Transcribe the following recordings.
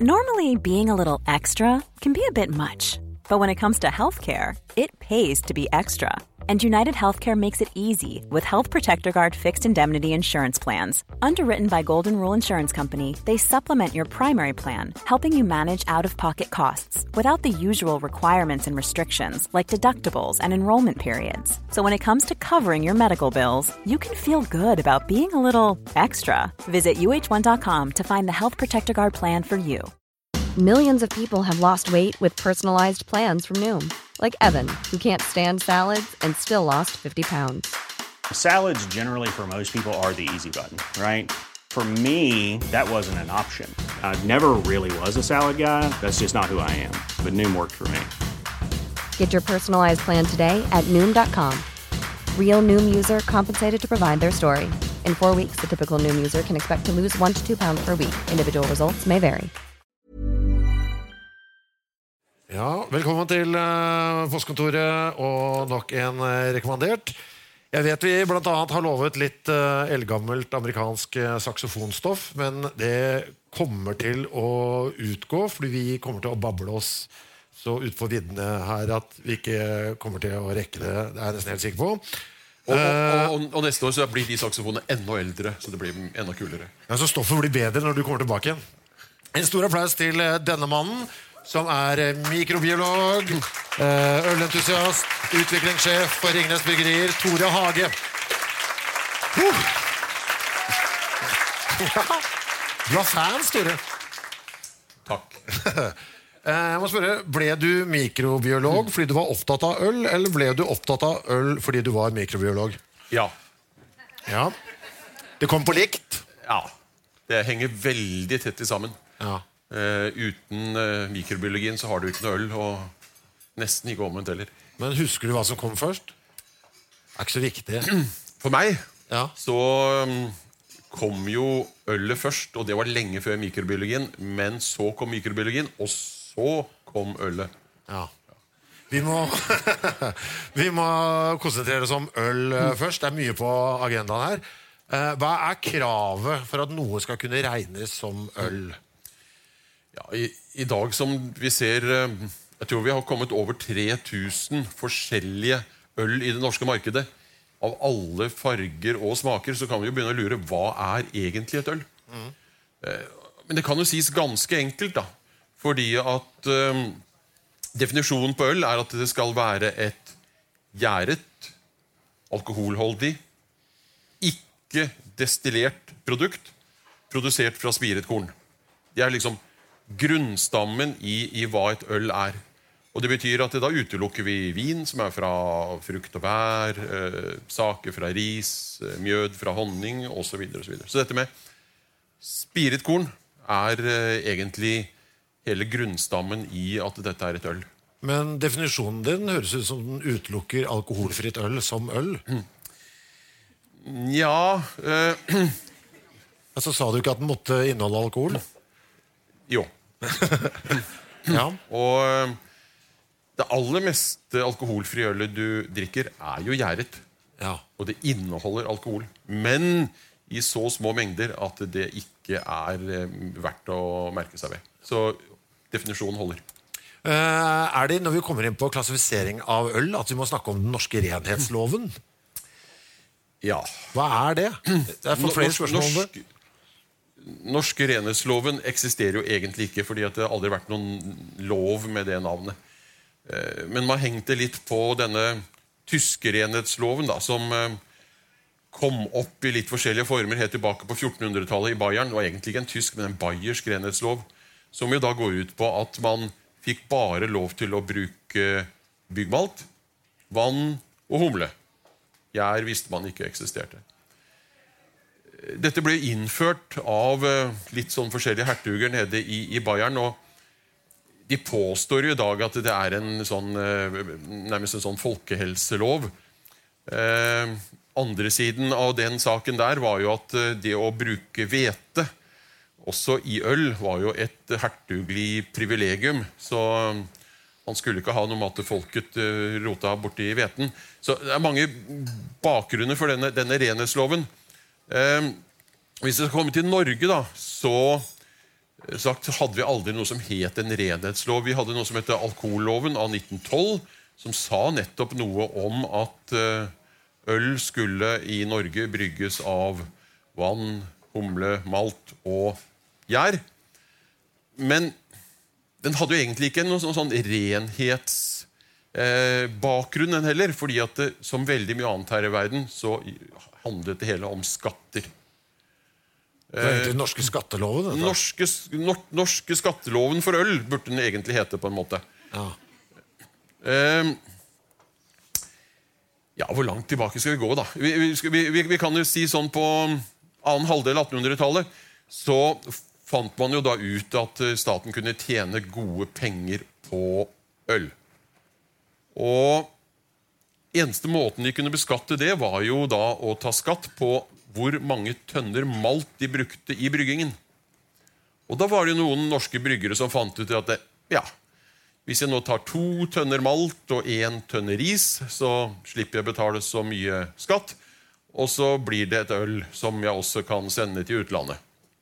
Normally, being a little extra can be a bit much, but when it comes to healthcare, it pays to be extra. And United Healthcare makes it easy with Health Protector Guard fixed indemnity insurance plans. Underwritten by Golden Rule Insurance Company, they supplement your primary plan, helping you manage out-of-pocket costs without the usual requirements and restrictions like deductibles and enrollment periods. So when it comes to covering your medical bills, you can feel good about being a little extra. Visit uh1.com to find the Health Protector Guard plan for you. Millions of people have lost weight with personalized plans from Noom. Like Evan, who can't stand salads and still lost 50 pounds. Salads generally for most people are the easy button, right? For me, that wasn't an option. I never really was a salad guy. That's just not who I am. But Noom worked for me. Get your personalized plan today at Noom.com. Real Noom user compensated to provide their story. In 4 weeks, the typical Noom user can expect to lose 1 to 2 pounds per week. Individual results may vary. Ja, velkommen til postkontoret og nok en rekommandert. Jeg vet vi blant annet har lovet litt eldgammelt amerikansk saksofonstoff, men det kommer til å utgå, fordi vi kommer til å bable oss så ut på viddene her at vi ikke kommer til å rekke det. Det er jeg nesten helt sikker på. Og neste år så blir de saksofonene enda eldre, så det blir enda kulere. Ja, så stoffet blir bedre når du kommer tilbake igjen. En stor applaus til denne mannen, som mikrobiolog, ølentusiast, utviklingssjef for Ringnes Bryggerier, Tore Hage. Du har fans, Tore. Takk. Jeg må spørre, ble du mikrobiolog fordi du var opptatt av øl, eller ble du opptatt av øl fordi du var mikrobiolog? Ja. Ja. Det kom på likt? Ja. Det henger veldig tett sammen. Ja. Uten mikrobiologien så har du ikke noe øl, og nesten ikke omvendt heller. Men husker du hva som kom først? Det er ikke så viktig. For meg ja. Så kom jo ølet først, og det var lenge før mikrobiologien, men så kom mikrobiologien, og så kom ølet. Ja. Vi må konsentrere oss om øl først. Det er mye på agendaen her. Hva er kravet for at noe skal kunne regnes som øl? Ja, i dag som vi ser, jeg tror vi har kommet over 3000 forskjellige øl i det norske markedet. Av alle farger og smaker, så kan vi jo begynne å lure, hva er egentlig et øl? Men det kan jo sies ganske enkelt da, fordi at definisjonen på øl er at det skal være et gjæret, alkoholholdig, ikke destillert produkt, produsert fra spiret korn. Det er liksom grunnstammen i hva et øl er. Og det betyr at da utelukker vi vin som er fra frukt og bær, saker fra ris, mjød fra honning, og så videre, og så videre. Så dette med spiret korn er egentlig hele grunnstammen i at dette er et øl. Men definisjonen din høres ut som den utelukker alkoholfritt øl som øl. Ja. Altså sa du ikke at den måtte inneholde alkohol? Jo. Ja. Og det aller meste alkoholfrie ølet du drikker er jo gjæret. Ja. Og det inneholder alkohol. Men i så små mengder at det ikke er verdt å merke seg ved. Så definisjonen holder. Er det når vi kommer inn på klassifisering av øl at vi må snakke om den norske renhetsloven? Ja. Hva er det? Det er for flere spørsmål om det. Norske renhetsloven eksisterer jo egentlig ikke, fordi at det aldri har vært noen lov med det navnet. Men man hengte litt på denne tyske renhetsloven da, som kom opp i litt forskjellige former helt tilbake på 1400-tallet i Bayern. Det var egentlig ikke en tysk, men en bayersk renhetslov, som jo da går ut på at man fikk bare lov til å bruke byggmalt, vann og humle. Gjær visste man ikke eksisterte. Dette ble innført av litt sånn forskjellige hertuger nede i Bayern, og de påstår jo i dag at det er en sånn, nærmest en sånn folkehelselov. Andre siden av den saken der var jo at det å bruke hvete også i øl var jo et hertuglig privilegium, så han skulle ikke ha noe med at folket rota borti hveten. Så det er mange bakgrunner for denne renhetsloven. Hvis det skal komme til Norge da, så sagt hadde vi aldri noe som het en renhetslov. Vi hadde noe som heter alkoholloven av 1912, som sa nettopp noe om at øl skulle i Norge brygges av vann, humle, malt og gjær. Men den hadde jo egentlig ikke noen sånn renhetsbakgrunn heller, fordi at det, som veldig mye annet her i verden, så handlet det hele om skatter. Det er egentlig den norske skatteloven. Norske skatteloven for øl burde den egentlig hete på en måte. Ja. Ja, hvor langt tilbake skal vi gå da? Vi kan jo si sånn på annen halvdel av 1800-tallet, så fant man jo da ut at staten kunne tjene gode penger på øl. Og eneste måten de kunne beskatte det var jo da å ta skatt på hvor mange tønner malt de brukte i bryggingen. Og da var det noen norske bryggere som fant ut at hvis jeg nå tar 2 tønner malt og 1 tønne ris, så slipper jeg betale så mye skatt, og så blir det et øl som jeg også kan sende til utlandet.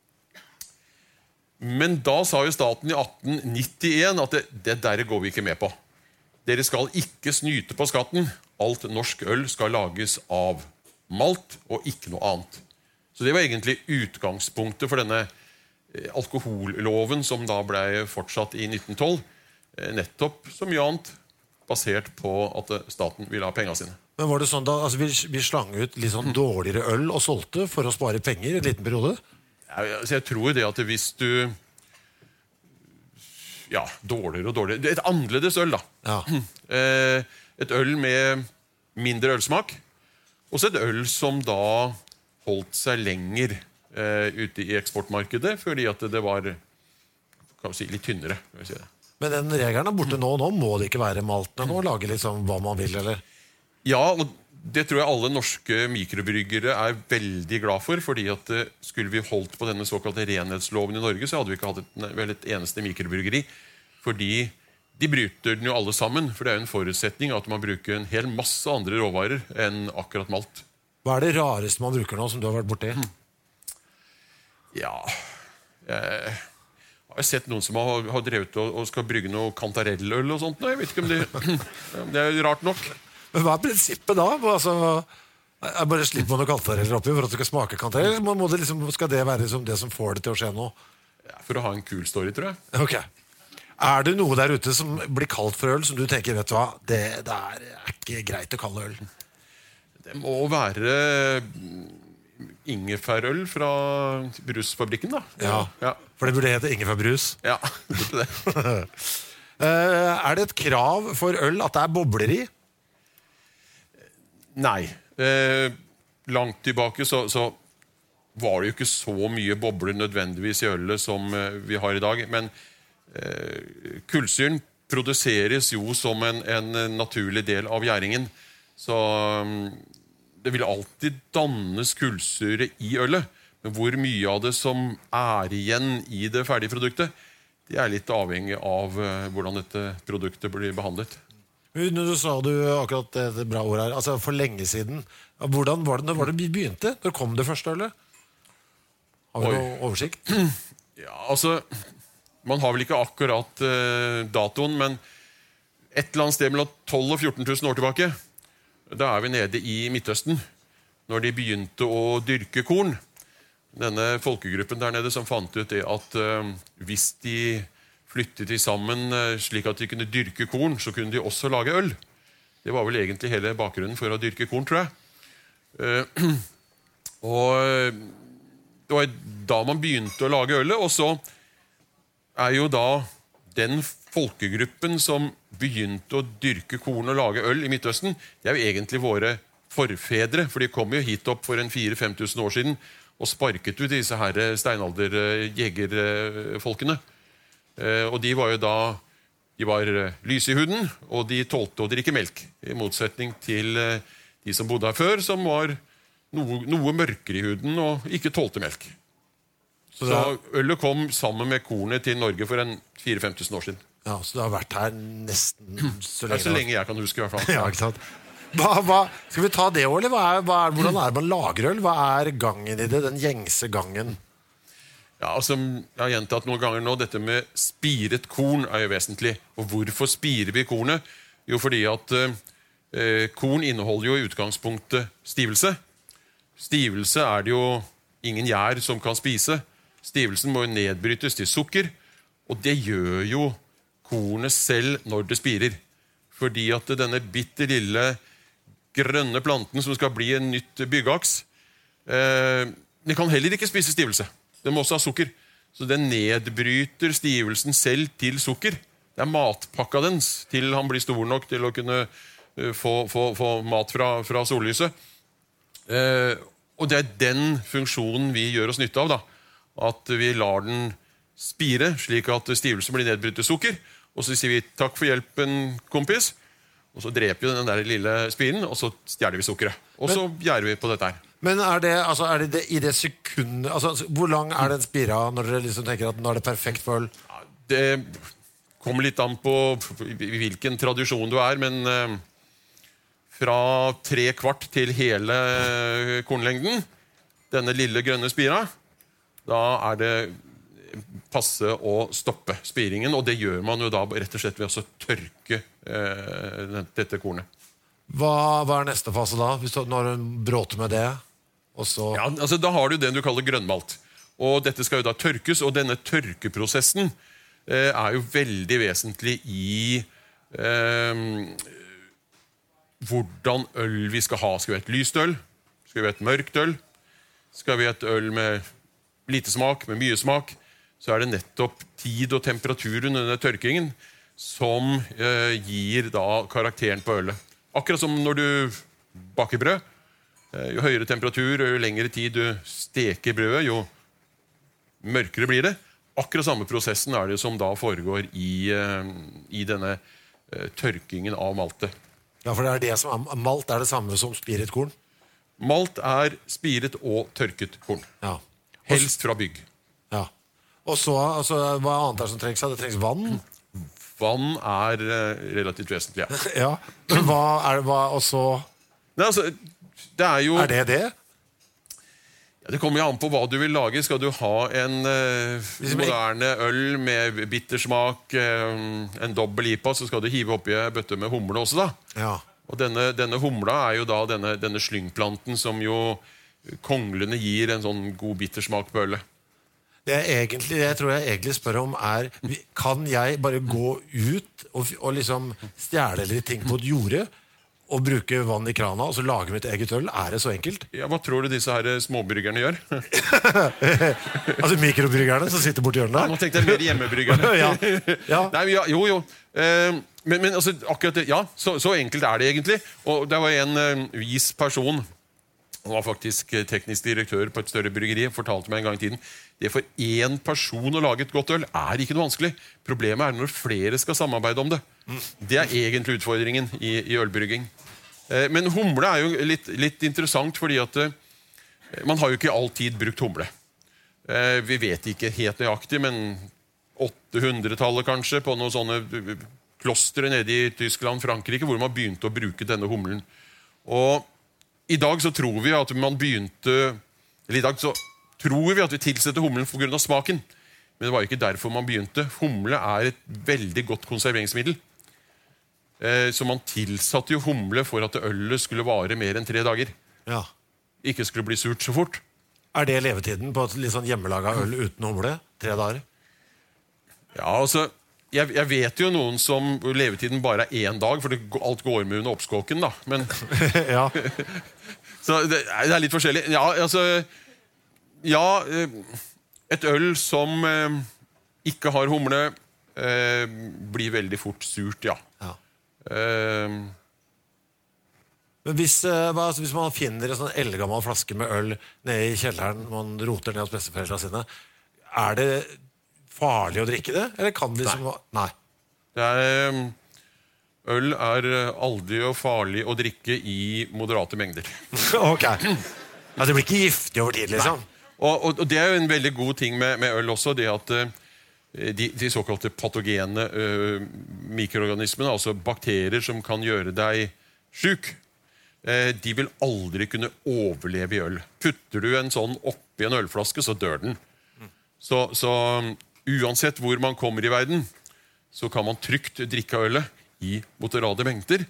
Men da sa jo staten i 1891 at det der går vi ikke med på. Dere skal ikke snyte på skatten. Alt norsk øl skal lages av malt og ikke noe annet. Så det var egentlig utgangspunktet for denne alkoholloven som da ble fortsatt i 1912. Nettopp som mye annet basert på at staten ville ha pengene sine. Men var det sånn da, altså vi slang ut litt sånn dårligere øl og solgte for å spare penger i en liten periode? Jeg tror det at hvis du dårligere og dårligere. Det er et annerledes øl da. Ja. Et øl med mindre ølsmak. Og så et øl som da holdt seg lenger ute i eksportmarkedet, fordi at det var kan vi si, litt tynnere. Kan vi si det. Men den regelen er borte nå må det ikke være maltene nå, lage liksom hva man vil, eller? Ja, og det tror jeg alle norske mikrobryggere er veldig glad for, fordi at skulle vi holdt på denne såkalte renhetsloven i Norge, så hadde vi ikke hatt et eneste mikrobryggeri, fordi de bryter den jo alle sammen, for det er jo en forutsetning at man bruker en hel masse andre råvarer enn akkurat malt. Hva er det rareste man bruker nå, som du har vært borti? Ja, jeg har sett noen som har drevet og skal brygge noe kantarelløl og sånt. Jeg vet ikke om det er rart nok. Men hva er prinsippet da? Altså, bare slipp man noe kantareller oppi for at det skal smake kantarell? Skal det være liksom det som får det til å skje nå? Ja, for å ha en kul story, tror jeg. Ok. Er det noe der ute som blir kalt for øl, som du tenker, vet du hva, det er ikke greit å kalle øl? Det må være ingefærøl fra brusfabrikken, da. Ja, for det burde hete ingefærbrus. Ja, det burde det. Er det et krav for øl at det er bobler i? Nei. Langt tilbake så var det jo ikke så mye bobler nødvendigvis i ølet som vi har i dag, men kullsyren produseres jo som en naturlig del av gjæringen, så det vil alltid dannes kullsyre i ølet, men hvor mye av det som er igjen i det ferdige produktet, det er litt avhengig av hvordan dette produktet blir behandlet. Når du sa akkurat det bra ord her, altså for lenge siden, hvordan var det vi begynte? Når kom det første ølet? Har vi noe oversikt? Ja, altså, man har vel ikke akkurat datoen, men et eller annet sted mellom 12 og 14 000 år tilbake, da er vi nede i Midtøsten, når de begynte å dyrke korn. Denne folkegruppen der nede som fant ut det at hvis de flyttet de sammen slik at de kunne dyrke korn, så kunne de også lage øl. Det var vel egentlig hele bakgrunnen for å dyrke korn, tror jeg. Og det var da man begynte å lage ølet, og så er jo da den folkegruppen som begynte å dyrke korn og lage øl i Midtøsten, det er jo egentlig våre forfedre, for de kom jo hit opp for 4-5 000 år siden og sparket ut disse her steinalderjegerfolkene. Og de var jo da de var lyse i huden, og de tålte å drikke melk, i motsetning til de som bodde her før, som var noe mørkere i huden og ikke tålte melk. Så ølet kom sammen med kornet til Norge for 4-5 000 år siden. Ja, så det har vært her nesten så lenge. Ja, så lenge jeg kan huske i hvert fall. Ja, ikke sant? Skal vi ta det også, eller hvordan er det man lager øl? Hva er gangen i det, den gjengse gangen? Ja, altså, jeg har gjentatt noen ganger nå, dette med spiret korn er jo vesentlig. Og hvorfor spirer vi kornet? Jo, fordi at korn inneholder jo i utgangspunktet stivelse. Stivelse er det jo ingen gjær som kan spise. Stivelsen må jo nedbrytes til sukker, og det gjør jo kornet selv når det spirer. Fordi at denne bitte lille grønne planten som skal bli en nytt byggeaks, den kan heller ikke spise stivelse. Den må også ha sukker. Så den nedbryter stivelsen selv til sukker. Det er matpakka dens til han blir stor nok til å kunne få mat fra sollyset. Og det er den funksjonen vi gjør oss nytte av, da. At vi lar den spire, slik at stivelsen blir nedbrytet til sukker. Og så sier vi takk for hjelpen, kompis. Og så dreper vi den der lille spiren, og så stjeler vi sukkeret. Og så gjør vi på dette her. Men er det i det sekundet, hvor lang er den spira når dere liksom tenker at nå er det perfekt for øl? Ja, det kommer litt an på hvilken tradisjon du er, men fra 3/4 til hele kornlengden, denne lille grønne spira, da er det passe å stoppe spiringen, og det gjør man jo da rett og slett ved å tørke dette kornet. Hva er neste fase da, når du bråter med det? Og så... Ja, altså da har du det du kaller grønnmalt. Og dette skal jo da tørkes, og denne tørkeprosessen er jo veldig vesentlig i hvordan øl vi skal ha. Skal vi ha et lyst øl? Skal vi ha et mørkt øl? Skal vi ha et øl med lite smak, med mye smak? Så er det nettopp tid og temperaturen under tørkingen som gir da karakteren på ølet. Akkurat som når du baker brød. Jo høyere temperatur og jo lengre tid du steker brødet, jo mørkere blir det. Akkurat samme prosessen er det som da foregår i denne tørkingen av maltet. Ja, for det er det som malt er det samme som spiret korn? Malt er spiret og tørket korn. Ja. Helst fra bygg. Ja. Og så, hva annet er det som trengs? Det trengs vann? Vann er relativt vesentlig, ja. Ja, men hva er det, og så... Nei, altså, det er jo... Er det det? Ja, det kommer jo an på hva du vil lage. Skal du ha en moderne øl med bittersmak, en dobbel IPA, så skal du hive oppi en bøtte med humle også da. Ja. Og denne humla er jo da denne slyngplanten som jo konglene gir en sånn god bittersmak på ølet. Det jeg tror jeg egentlig spør om kan jeg bare gå ut og liksom stjele litt ting på et jorde og bruke vann i krana og så lage mitt eget øl? Er det så enkelt? Ja, hva tror du disse her småbryggerne gjør? Altså mikrobryggerne som sitter borti hjørnet der? Ja, nå tenkte jeg mer hjemmebryggerne. Ja. Ja. Nei, jo. Men altså, akkurat det, ja, så enkelt er det egentlig. Og det var en vis person, han var faktisk teknisk direktør på et større bryggeri, fortalte meg en gang i tiden, det for én person å lage et godt øl er ikke noe vanskelig. Problemet er når flere skal samarbeide om det. Det er egentlig utfordringen i ølbrygging. Men humle er jo litt interessant, fordi at man har jo ikke alltid brukt humle. Vi vet ikke helt nøyaktig, men 800-tallet kanskje, på noen sånne klostre nede i Tyskland, Frankrike, hvor man begynte å bruke denne humlen. Og i dag så tror vi at vi tilsetter humlen for grunn av smaken. Men det var ikke derfor man begynte. Humle er et veldig godt konserveringsmiddel. Så man tilsatte jo humle for at ølet skulle vare mer enn 3 dager. Ja. Ikke skulle bli surt så fort. Er det levetiden på et litt sånn hjemmelaga øl uten humle? 3 dager? Ja, altså... Jeg vet jo noen som levetiden bare er 1 dag, for alt går med under oppskåken, da. Men... Ja. Så det er litt forskjellig. Ja, altså... Ja, et øl som ikke har humle, blir veldig fort surt, ja. Ja. Men hvis man finner en sånn eldgammel flaske med øl nede i kjelleren, man roter ned hos besteforeldrene sine, er det farlig å drikke det? Eller kan det liksom... Nei. Øl er aldri og farlig å drikke i moderate mengder. Ok. Altså, det blir ikke giftig over tid, liksom? Og det er jo en veldig god ting med øl også, det at de såkalte patogene mikroorganismene, altså bakterier som kan gjøre deg syk, de vil aldri kunne overleve i øl. Putter du en sånn oppi en ølflaske, så dør den. Så uansett hvor man kommer i verden, så kan man trygt drikke ølet i moderate mengder.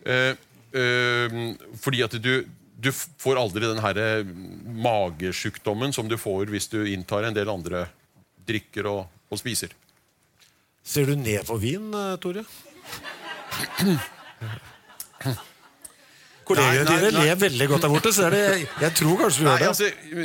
Fordi at du får aldri den her magesjukdommen som du får hvis du inntar en del andre drikker og spiser. Ser du ned på vin, Tore? Kollegene dine ler veldig godt der borte, så jeg tror kanskje du gjør det.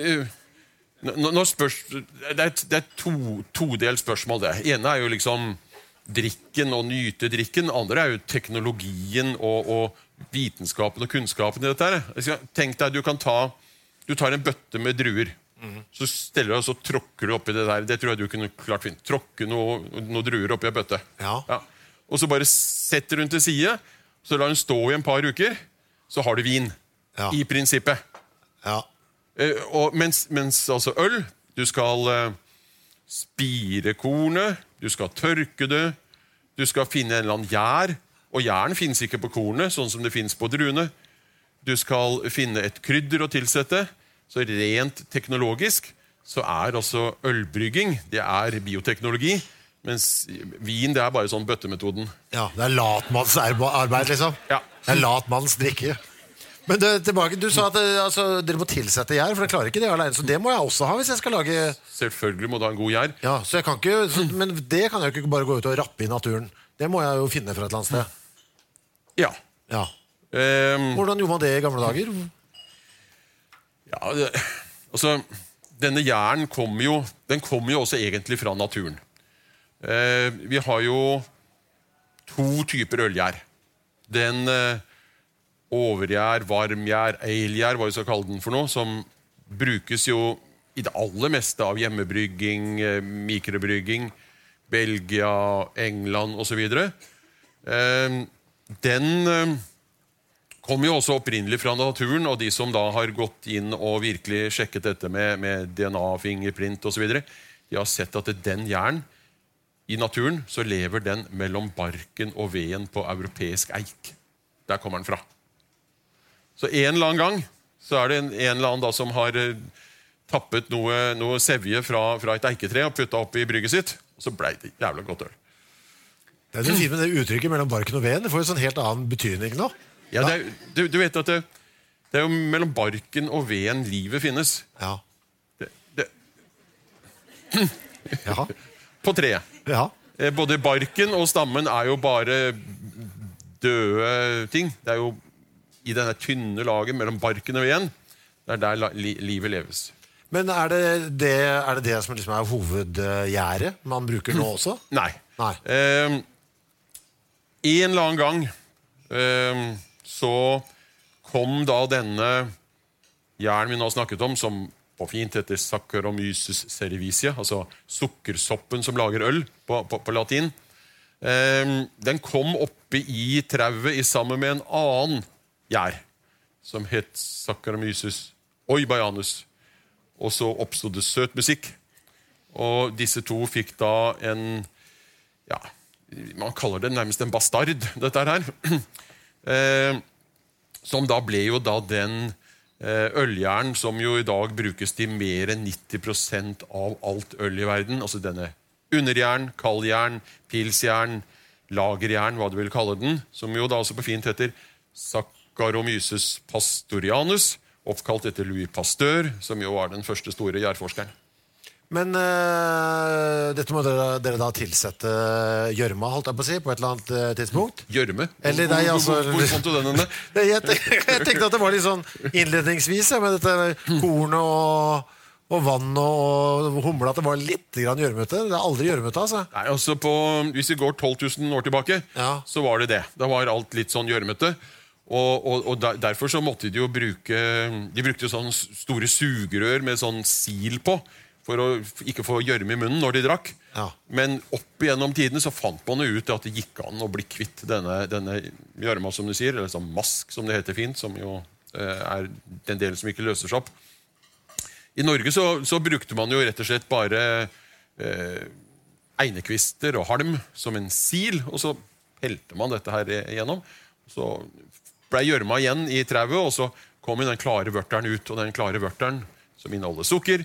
Det er todelt spørsmål det. Ene er jo liksom drikken og nyte drikken. Andre er jo teknologien og vitenskapen og kunnskapen i dette her. Tenk deg, du tar en bøtte med druer. Så steller du og så tråkker du oppi det der. Det tror jeg du kunne klart fint. Tråkke noe druer oppi en bøtte. Ja. Og så bare setter du den til side, så lar den stå i en par uker, så har du vin. Ja. I prinsippet. Ja. Mens altså øl, du skal spire kornet, du skal tørke det, du skal finne en eller annen gjær, og gjæren finnes ikke på kornet, sånn som det finnes på druene. Du skal finne et krydder å tilsette, så rent teknologisk så altså ølbrygging, det er bioteknologi, mens vin, det er bare sånn bøttemetoden. Ja, det er latmannsarbeid, liksom. Ja. Det er latmanns drikke. Men tilbake, du sa at dere må tilsette gjær, for dere klarer ikke det alene, så det må jeg også ha hvis jeg skal lage... Selvfølgelig må du ha en god gjær. Ja, så jeg kan ikke, men det kan jeg jo ikke bare gå ut og rappe i naturen. Det må jeg jo finne fra et eller annet sted. Ja. Ja. Hvordan gjorde man det i gamle dager? Ja, altså, denne gjæren kommer jo også egentlig fra naturen. Vi har jo 2 typer ølgjær. Den overgjær, varmgjær, alegjær, hva vi skal kalle den for noe, som brukes jo i det aller meste av hjemmebrygging, mikrobrygging, Belgia, England og så videre. Den kommer jo også opprinnelig fra naturen, og de som da har gått inn og virkelig sjekket dette med DNA, fingerprint og så videre, de har sett at den gjæren i naturen, så lever den mellom barken og veden på europeisk eik. Der kommer den fra. Så en eller annen gang så er det en eller annen da som har tappet noe sevje fra et eiketre og puttet opp i brygget sitt, og så ble det jævlig godt øl. Det er så fint med det uttrykket mellom barken og veden. Det får jo sånn helt annen betydning nå. Ja, du vet at det er jo mellom barken og veden livet finnes. Ja. Ja. På treet. Ja. Både barken og stammen er jo bare døde ting. Det er jo i denne tynne laget mellom barken og veden, det er der livet leves. Men er det som liksom er hovedgjæret man bruker nå også? Nei. En eller annen gang så kom da denne gjæren vi nå har snakket om, som på fint heter Saccharomyces cerevisiae, altså sukkersoppen som lager øl på latin. Den kom oppe i trauet i sammen med en annen gjær, som het Saccharomyces oibaianus. Og så oppstod det søt musikk. Og disse to fikk da en, ja, man kaller det nærmest en bastard, dette her. Som da ble jo da den ølgjæren som jo i dag brukes til mer enn 90% av alt øl i verden. Altså denne underjern, kaldjern, pilsjern, lagerjern, hva du vil kalle den, som jo da også på fint heter Saccharomyces pastorianus, oppkalt etter Louis Pasteur, som jo var den første store gjærforskeren. Men dette må dere da tilsette gjørma, holdt jeg på å si, på et eller annet tidspunkt? Gjørme? Hvor fant du den henne? Jeg tenkte at det var litt sånn innledningsvis, med dette kornet og vann og humle, at det var litt grann gjørmete. Det er aldri gjørmete, altså. Nei, altså hvis vi går 12 000 år tilbake, så var det det. Da var alt litt sånn gjørmete. Og derfor så måtte de jo brukte sånne store sugerør med sånn sil på, for å ikke få gjørme i munnen når de drakk. Ja. Men opp igjennom tiden så fant man jo ut at det gikk an å bli kvitt denne gjørma, som du sier, eller sånn mask, som det heter fint, som jo er den delen som ikke løser seg opp. I Norge så brukte man jo rett og slett bare einekvister og halm som en sil, og så helte man dette her igjennom. Så ble gjørma igjen i trauet, og så kom den klare vørteren ut, og den klare vørteren som inneholder sukker,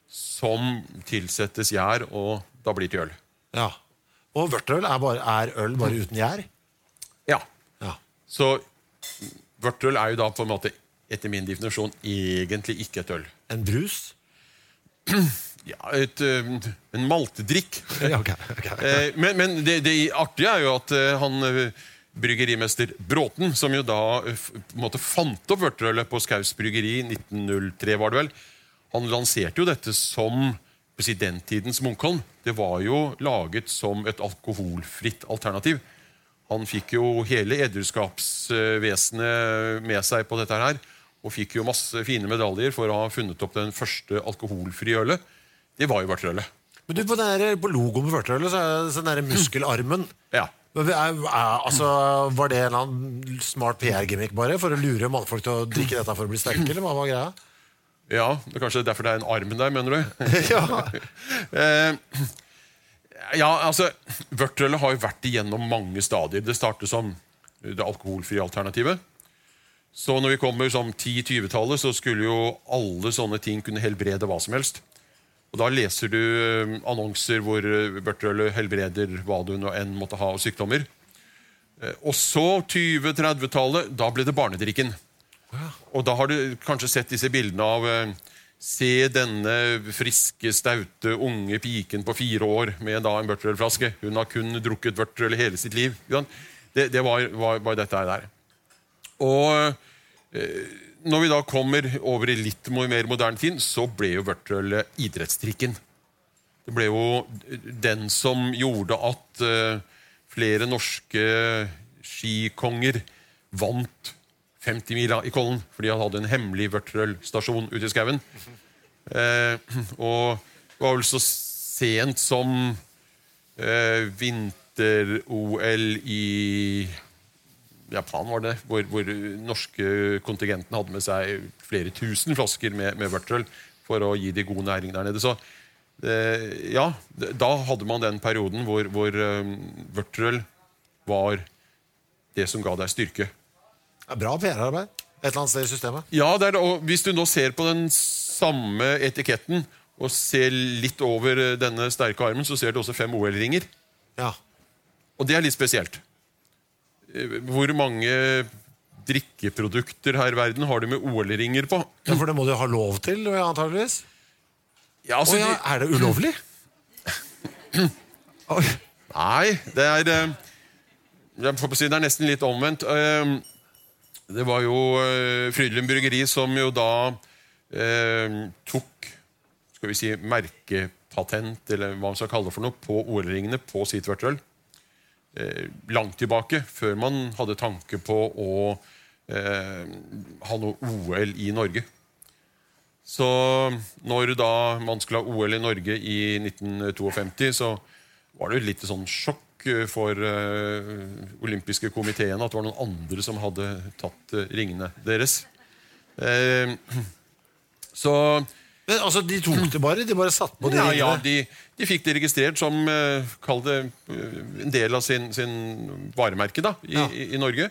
som tilsettes gjær, og da blir det øl. Ja. Og vørterøl er øl bare uten gjær? Ja. Ja. Så vørterøl er jo da på en måte, etter min definisjon, egentlig ikke et øl. En brus? Ja, en maltedrikk. Ja, ok. Men det artige er jo at han bryggerimester Bråten, som jo da på en måte fant opp vørterølet på Skaus bryggeri i 1903, var det vel, han lanserte jo dette som den tidens Munkholm. Det var jo laget som et alkoholfritt alternativ. Han fikk jo hele edderskapsvesenet med seg på dette her, og fikk jo masse fine medaljer for å ha funnet opp den første alkoholfrie ølet. Det var jo vørterølet. Men du, på logoen på vørterølet, så er det sånn der muskelarmen. Ja. Altså, var det en eller annen smart PR-gimmick bare, for å lure mannfolk til å drikke dette for å bli sterke, eller hva var greia? Ja, det er kanskje derfor det er en armen der, mener du? Ja. Ja, altså, vørterølet har jo vært igjennom mange stadier. Det startet som det alkoholfrie alternativet. Så når vi kommer som 10-20-tallet, så skulle jo alle sånne ting kunne helbrede hva som helst. Og da leser du annonser hvor vørterølet helbreder hva du nå enn måtte ha av sykdommer. Og så 20-30-tallet, da ble det barnedrikken. Og da har du kanskje sett disse bildene av se denne friske, staute, unge piken på 4 år med da en vørterølflaske. Hun har kun drukket vørterøl hele sitt liv. Det var dette der. Og når vi da kommer over i litt mer moderne tid, så ble jo vørterølet idrettsdrikken. Det ble jo den som gjorde at flere norske skikonger vant 50 mila i Kollen, fordi han hadde en hemmelig vørterølstasjon ute i skauen. Og det var vel så sent som vinter-OL i Japan, var det, hvor norske kontingenten hadde med seg flere tusen flasker med vørterøl for å gi de god næring der nede. Så ja, da hadde man den perioden hvor vørterøl var det som ga deg styrke. Bra PR-arbeid. Et eller annet sted i systemet. Ja, og hvis du nå ser på den samme etiketten og ser litt over denne sterke armen, så ser du også 5 OL-ringer. Ja. Og det er litt spesielt. Hvor mange drikkeprodukter her i verden har du med OL-ringer på? Ja, for det må du ha lov til, antageligvis. Ja, altså, er det ulovlig? Nei, det er nesten litt omvendt. Det var jo Frydenlund bryggeri som jo da tok, skal vi si, merkepatent, eller hva man skal kalle det for noe, på OL-ringene på sitt vørterøl. Langt tilbake, før man hadde tanke på å ha noe OL i Norge. Så når da man skulle ha OL i Norge i 1952, så var det litt sånn sjokk for olympiske komiteen at det var noen andre som hadde tatt ringene deres. Så men, altså, de tok det bare? De bare satt på de ringene? Ja, de fikk det registrert som kall det en del av sin varemerke da, i Norge.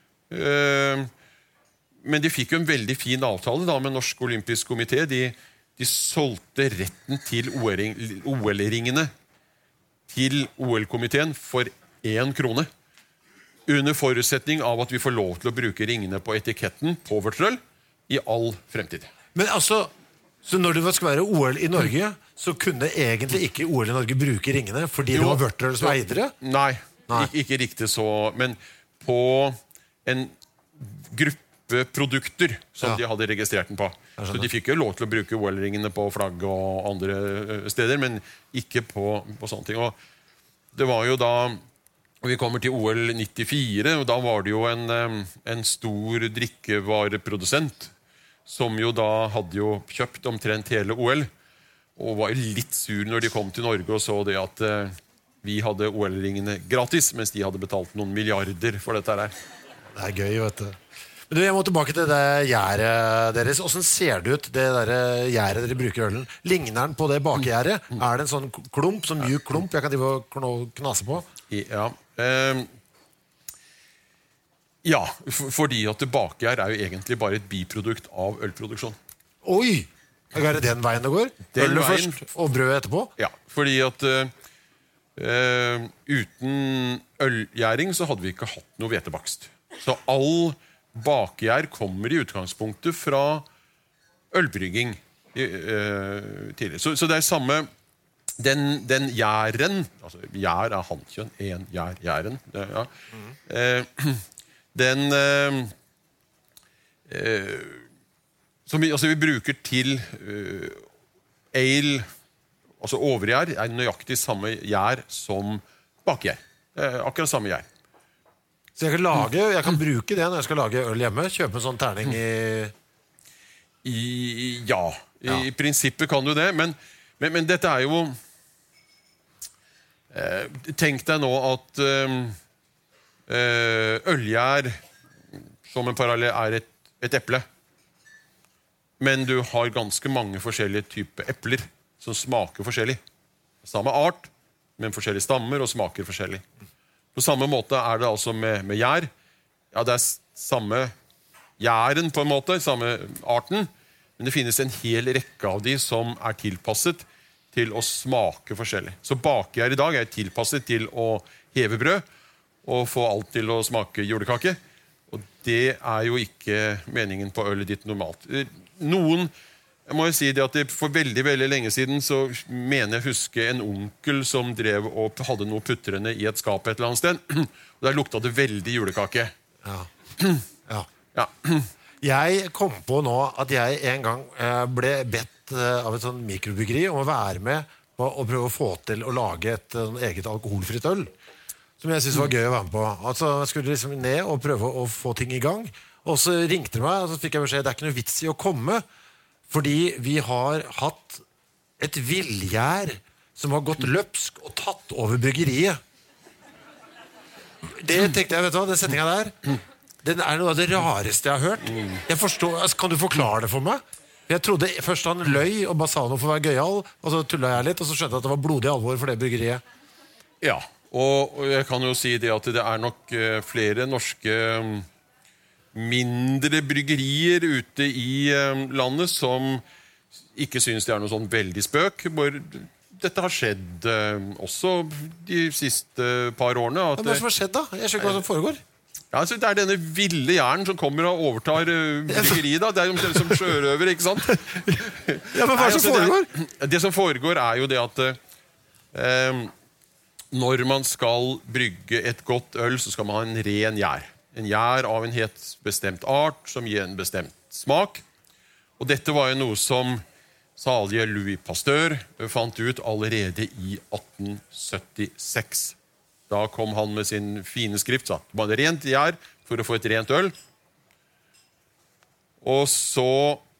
Men de fikk jo en veldig fin avtale da, med Norsk Olympisk Komité. De solgte retten til OL-ringene til OL-komiteen for 1 krone. Under forutsetning av at vi får lov til å bruke ringene på etiketten på vørterøl i all fremtid. Men altså, så når det skal være OL i Norge, så kunne egentlig ikke OL i Norge bruke ringene fordi det var vørterøl som eide det? Nei, ikke riktig så. Men på en gruppe produkter som de hadde registrert den på. Så de fikk jo lov til å bruke OL-ringene på flagg og andre steder, men ikke på sånne ting. Og det var jo da, vi kommer til OL 94, og da var det jo en stor drikkevareprodusent som jo da hadde jo kjøpt omtrent hele OL, og var jo litt sur når de kom til Norge og så det at vi hadde OL-ringene gratis, mens de hadde betalt noen milliarder for dette her. Det er gøy, vet du. Men jeg må tilbake til det gjæret deres. Hvordan ser det ut, det der gjæret dere bruker i ølen? Ligner den på det bakegjæret? Er det en sånn klump, sånn mjuk klump jeg kan drive og knase på? Ja, ja, fordi at bakegjær er jo egentlig bare et biprodukt av ølproduksjon. Oi! Er det den veien det går? Den Ølet veien. først, og brød etterpå? Ja, fordi at uten ølgjæring så hadde vi ikke hatt noe hvetebakst. Så all bakgjær kommer i utgangspunktet fra ølbrygging tidligere. Så det er samme, den gjæren, altså gjær er hannkjønn, en gjæren, ja. Den som vi bruker til ale, altså overgjær, er nøyaktig samme gjær som bakgjær. Akkurat samme gjær. Så jeg kan bruke det når jeg skal lage øl hjemme? Kjøpe en sånn terning Ja, i prinsippet kan du det, men dette er jo tenk deg nå at ølgjær som en parallell er et eple, men du har ganske mange forskjellige typer epler som smaker forskjellig. Samme art, men forskjellige stammer og smaker forskjellig. På samme måte er det altså med gjær. Ja, det er samme gjæren på en måte, samme arten, men det finnes en hel rekke av de som er tilpasset til å smake forskjellig. Så bakgjær i dag er tilpasset til å heve brød og få alt til å smake julekake. Og det er jo ikke meningen på ølet ditt normalt. Jeg må jo si det at for veldig, veldig lenge siden så mener jeg huske en onkel som drev og hadde noe putrende i et skap et eller annet sted. Og der lukta det veldig julekake. Ja. Jeg kom på nå at jeg en gang ble bedt av et sånn mikrobryggeri om å være med på å prøve å få til å lage et eget alkoholfritt øl, som jeg synes var gøy å være med på. Altså, jeg skulle liksom ned og prøve å få ting i gang, og så ringte de meg, og så fikk jeg beskjed, det er ikke noe vits i å komme, fordi vi har hatt et villgjær som har gått løpsk og tatt over bryggeriet. Det tenkte jeg, vet du hva, den setningen der, den er noe av det rareste jeg har hørt. Jeg forstår, altså, kan du forklare det for meg? Jeg trodde først han løy og bare sa noe for å være gøyal, og så tullet jeg litt, og så skjønte jeg at det var blodig alvor for det bryggeriet. Ja, og jeg kan jo si det at det er nok flere norske mindre bryggerier ute i landet som ikke synes det er noe sånn veldig spøk. Dette har skjedd også de siste par årene. Hva er det som har skjedd da? Jeg skjønner ikke hva som foregår. Ja, altså, det er denne ville hjernen som kommer og overtar bryggeriet da. Det er jo som sjørøver, ikke sant? Ja, men hva er det som foregår? Det som foregår er jo det at når man skal brygge et godt øl, så skal man ha en ren gjær. En gjær av en helt bestemt art, som gir en bestemt smak. Og dette var jo noe som salige Louis Pasteur fant ut allerede i 1876. Da kom han med sin fine skrift, sa man hadde rent gjær for å få et rent øl. Og så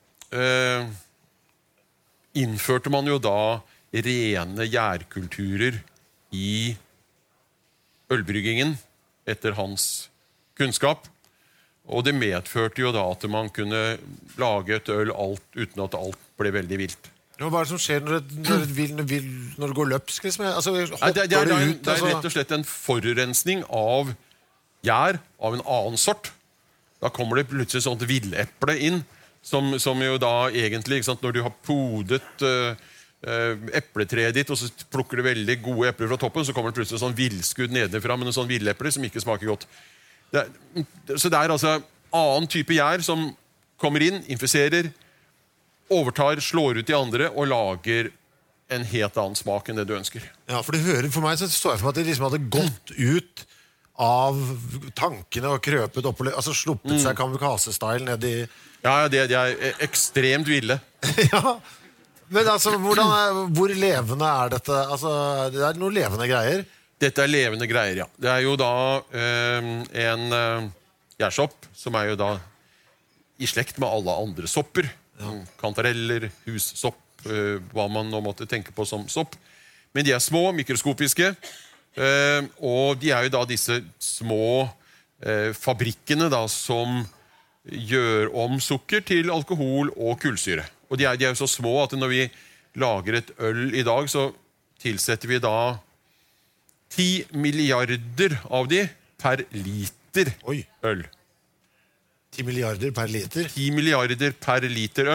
innførte man jo da rene gjærkulturer i ølbryggingen etter hans kunnskap. Og det medførte jo da at man kunne lage et øl uten at alt ble veldig vilt. Hva er det som skjer når det går løpsk? Liksom? Altså, det er rett og slett en forurensning av gjær av en annen sort. Da kommer det plutselig sånt villeple inn, som jo da egentlig, ikke sant, når du har podet epletreet ditt, og så plukker du veldig gode epler fra toppen, så kommer det plutselig sånn villskudd nedenfra med noen sånn villepler som ikke smaker godt. Så det er altså annen type gjær som kommer inn, infiserer, overtar, slår ut de andre og lager en helt annen smak enn det du ønsker. Ja, for for meg så står jeg for meg at de liksom hadde gått ut av tankene og krøpet opp, altså sluppet seg kamikaze-style ned i... Ja, de er ekstremt ville. Ja, men altså, hvor levende er dette? Altså, det er noen levende greier. Dette er levende greier, ja. Det er jo da en gjærsopp, som er jo da i slekt med alle andre sopper. Ja. Kantareller, hussopp, hva man nå måtte tenke på som sopp. Men de er små, mikroskopiske, og de er jo da disse små fabrikkene da, som gjør om sukker til alkohol og kullsyre. Og de er jo så små at når vi lager et øl i dag, så tilsetter vi da 10 milliarder av de per liter øl. 10 milliarder per liter? 10 milliarder per liter øl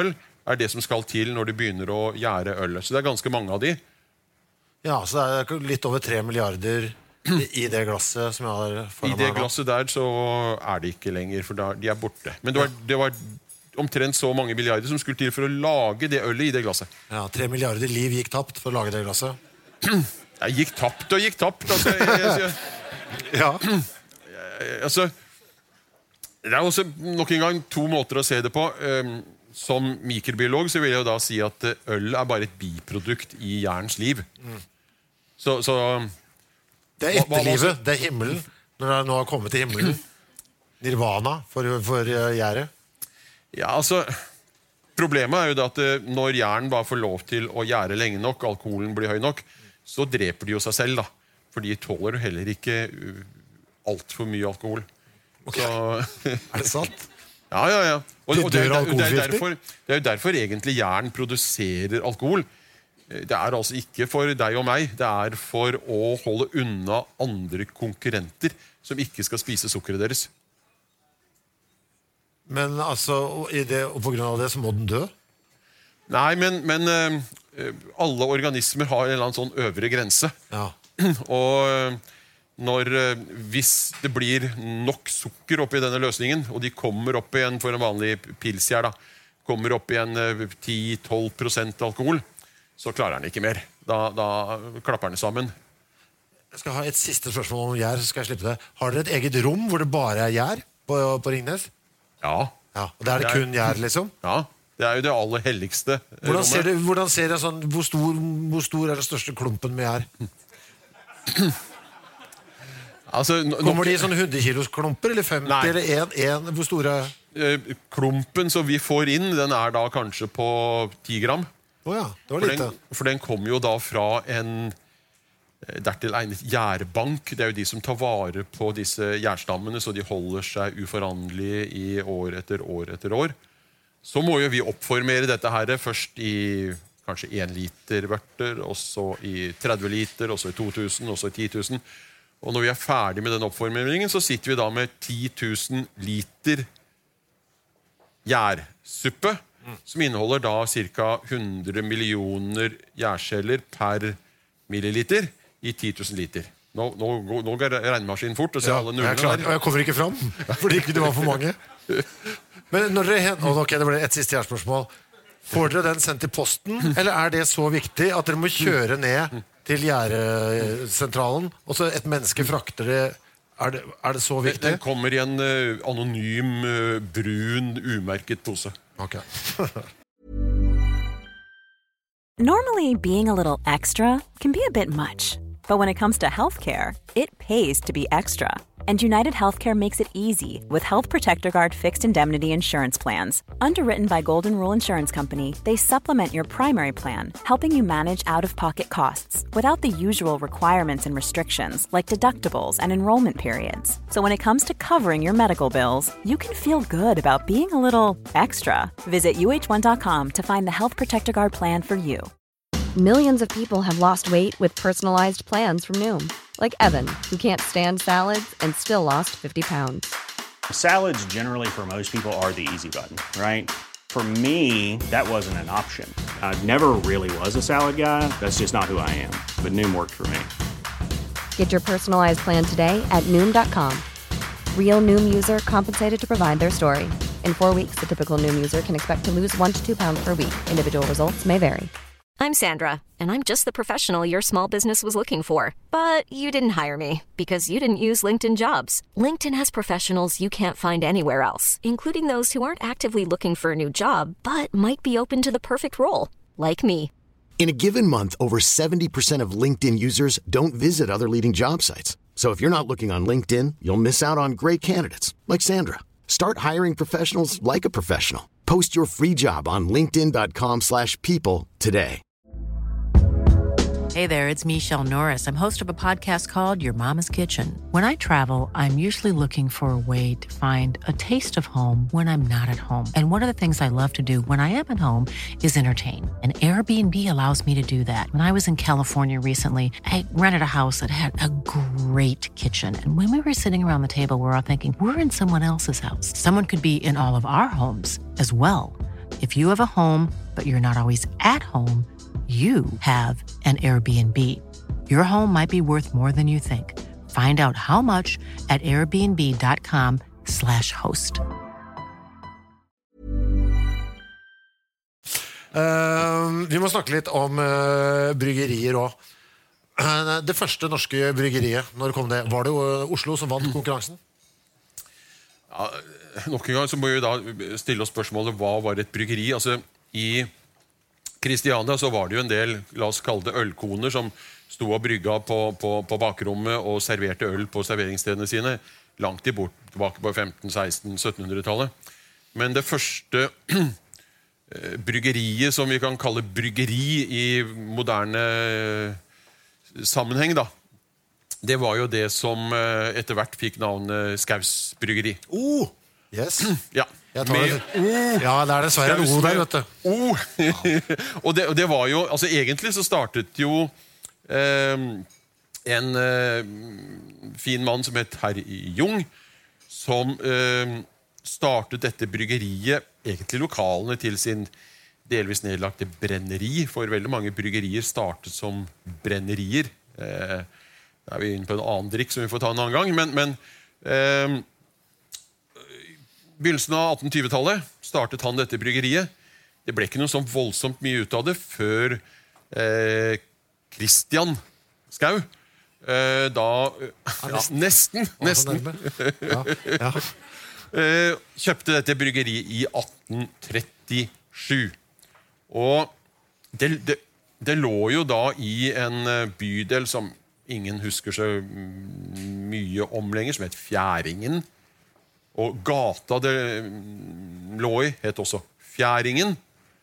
er det som skal til når de begynner å gjære ølet. Så det er ganske mange av de. Ja, så det er litt over 3 milliarder i det glasset som jeg har foran meg. I det glasset der så er det ikke lenger, for de er borte. Men det var omtrent så mange milliarder som skulle til for å lage det ølet i det glasset. Ja, 3 milliarder liv gikk tapt for å lage det glasset. Jeg gikk tapt. Altså, Ja. Altså, det er også nok en gang 2 måter å se det på. Som mikrobiolog så vil jeg jo da si at øl er bare et biprodukt i jernens liv. Så det er etterlivet, det er himmelen. Når det nå har kommet til himmelen. Nirvana for gjæret. Ja, altså, problemet er jo det at når jern bare får lov til å gjære lenge nok, alkoholen blir høy nok, så dreper de jo seg selv da. For de tåler heller ikke alt for mye alkohol. Okay. Er det sant? Ja. Og det er jo derfor egentlig jern produserer alkohol. Det er altså ikke for deg og meg, det er for å holde unna andre konkurrenter som ikke skal spise sukkeret deres. Men altså, og på grunn av det så må den dø? Nei, men alle organismer har en eller annen sånn øvre grense. Ja. Og hvis det blir nok sukker oppi denne løsningen, og de kommer opp igjen for en vanlig pilsgjær, kommer opp igjen 10-12% alkohol, så klarer den ikke mer. Da klapper den sammen. Jeg skal ha et siste spørsmål om gjær, så skal jeg slippe det. Har dere et eget rom hvor det bare er gjær på Ringnes? Ja. Og det er det kun gjær, liksom? Ja, det er jo det aller helligste rommet. Hvordan ser det sånn, hvor stor er den største klumpen med gjær? Altså, kommer de i sånne 100 kilos klumper, eller 50, nei, eller 1, hvor store? Klumpen som vi får inn, den er da kanskje på 10 gram. Ja, det var lite. For den kommer jo da fra en dertil egnet gjærbank. Det er jo de som tar vare på disse gjærstammene, så de holder seg uforanderlige i år etter år etter år. Så må jo vi oppformere dette her først i kanskje 1 liter vørter, og så i 30 liter, og så i 2000, og så i 10 000. Og når vi er ferdig med den oppformeringen, så sitter vi da med 10 000 liter gjærsuppe, som inneholder da ca. 100 millioner gjærceller per milliliter i 10 000 liter. Nå går regnemaskinen fort, og ser alle nullene der. Og jeg kommer ikke fram, fordi ikke det var for mange. Men når dere ok, det ble et siste spørsmål. Får dere den sendt i posten, eller er det så viktig at dere må kjøre ned til gjæresentralen, og så et menneske frakter det? Er det så viktig? Den kommer i en anonym, brun, umerket pose. Ok. Normally, being a little extra can be a bit much. But when it comes to healthcare, it pays to be extra. And United Healthcare makes it easy with Health Protector Guard fixed indemnity insurance plans. Underwritten by Golden Rule Insurance Company, they supplement your primary plan, helping you manage out-of-pocket costs without the usual requirements and restrictions like deductibles and enrollment periods. So when it comes to covering your medical bills, you can feel good about being a little extra. Visit uh1.com to find the Health Protector Guard plan for you. Millions of people have lost weight with personalized plans from Noom. Like Evan, who can't stand salads and still lost 50 pounds. Salads generally for most people are the easy button, right? For me, that wasn't an option. I never really was a salad guy. That's just not who I am. But Noom worked for me. Get your personalized plan today at Noom.com. Real Noom user compensated to provide their story. In 4 weeks, the typical Noom user can expect to lose 1 to 2 pounds per week. Individual results may vary. I'm Sandra, and I'm just the professional your small business was looking for. But you didn't hire me because you didn't use LinkedIn Jobs. LinkedIn has professionals you can't find anywhere else, including those who aren't actively looking for a new job, but might be open to the perfect role, like me. In a given month, over 70% of LinkedIn users don't visit other leading job sites. So if you're not looking on LinkedIn, you'll miss out on great candidates, like Sandra. Start hiring professionals like a professional. Post your free job on linkedin.com/people today. Hey there, it's Michelle Norris. I'm host of a podcast called Your Mama's Kitchen. When I travel, I'm usually looking for a way to find a taste of home when I'm not at home. And one of the things I love to do when I am at home is entertain. And Airbnb allows me to do that. When I was in California recently, I rented a house that had a great kitchen. And when we were sitting around the table, we were all thinking, we're in someone else's house. Someone could be in all of our homes as well. If you have a home, but you're not always at home, you have an Airbnb. Your home might be worth more than you think. Find out how much at airbnb.com/host. Vi må snakke litt om bryggerier også. Det første norske bryggeriet, når kom det? Var det Oslo som vant konkurransen? Ja, nok en gang så må vi da stille oss spørsmålet, hva var et bryggeri? Altså, i Kristiania så var det jo en del, la oss kalle det ølkoner, som sto og brygga på bakrommet og serverte øl på serveringsstedene sine, langt tilbake på 1500-, 1600-, 1700-tallet. Men det første bryggeriet som vi kan kalle bryggeri i moderne sammenheng, da, det var jo det som etter hvert fikk navnet Skaus bryggeri. Yes. Ja. Ja, det er dessverre en der, vet du. Og det var jo, altså egentlig så startet jo en fin mann som het herr Jung, som startet dette bryggeriet, egentlig lokalene til sin delvis nedlagte brenneri, for veldig mange bryggerier startet som brennerier. Da er vi inne på en annen drikk som vi får ta en annen gang, men begynnelsen av 1820-tallet startet han dette bryggeriet. Det ble ikke noe sånn voldsomt mye ut av det før Christian Skau nesten kjøpte dette bryggeriet i 1837. Og det lå jo da i en bydel som ingen husker så mye om lenger, som het Fjæringen. Og gata det lå i het også Fjæringen.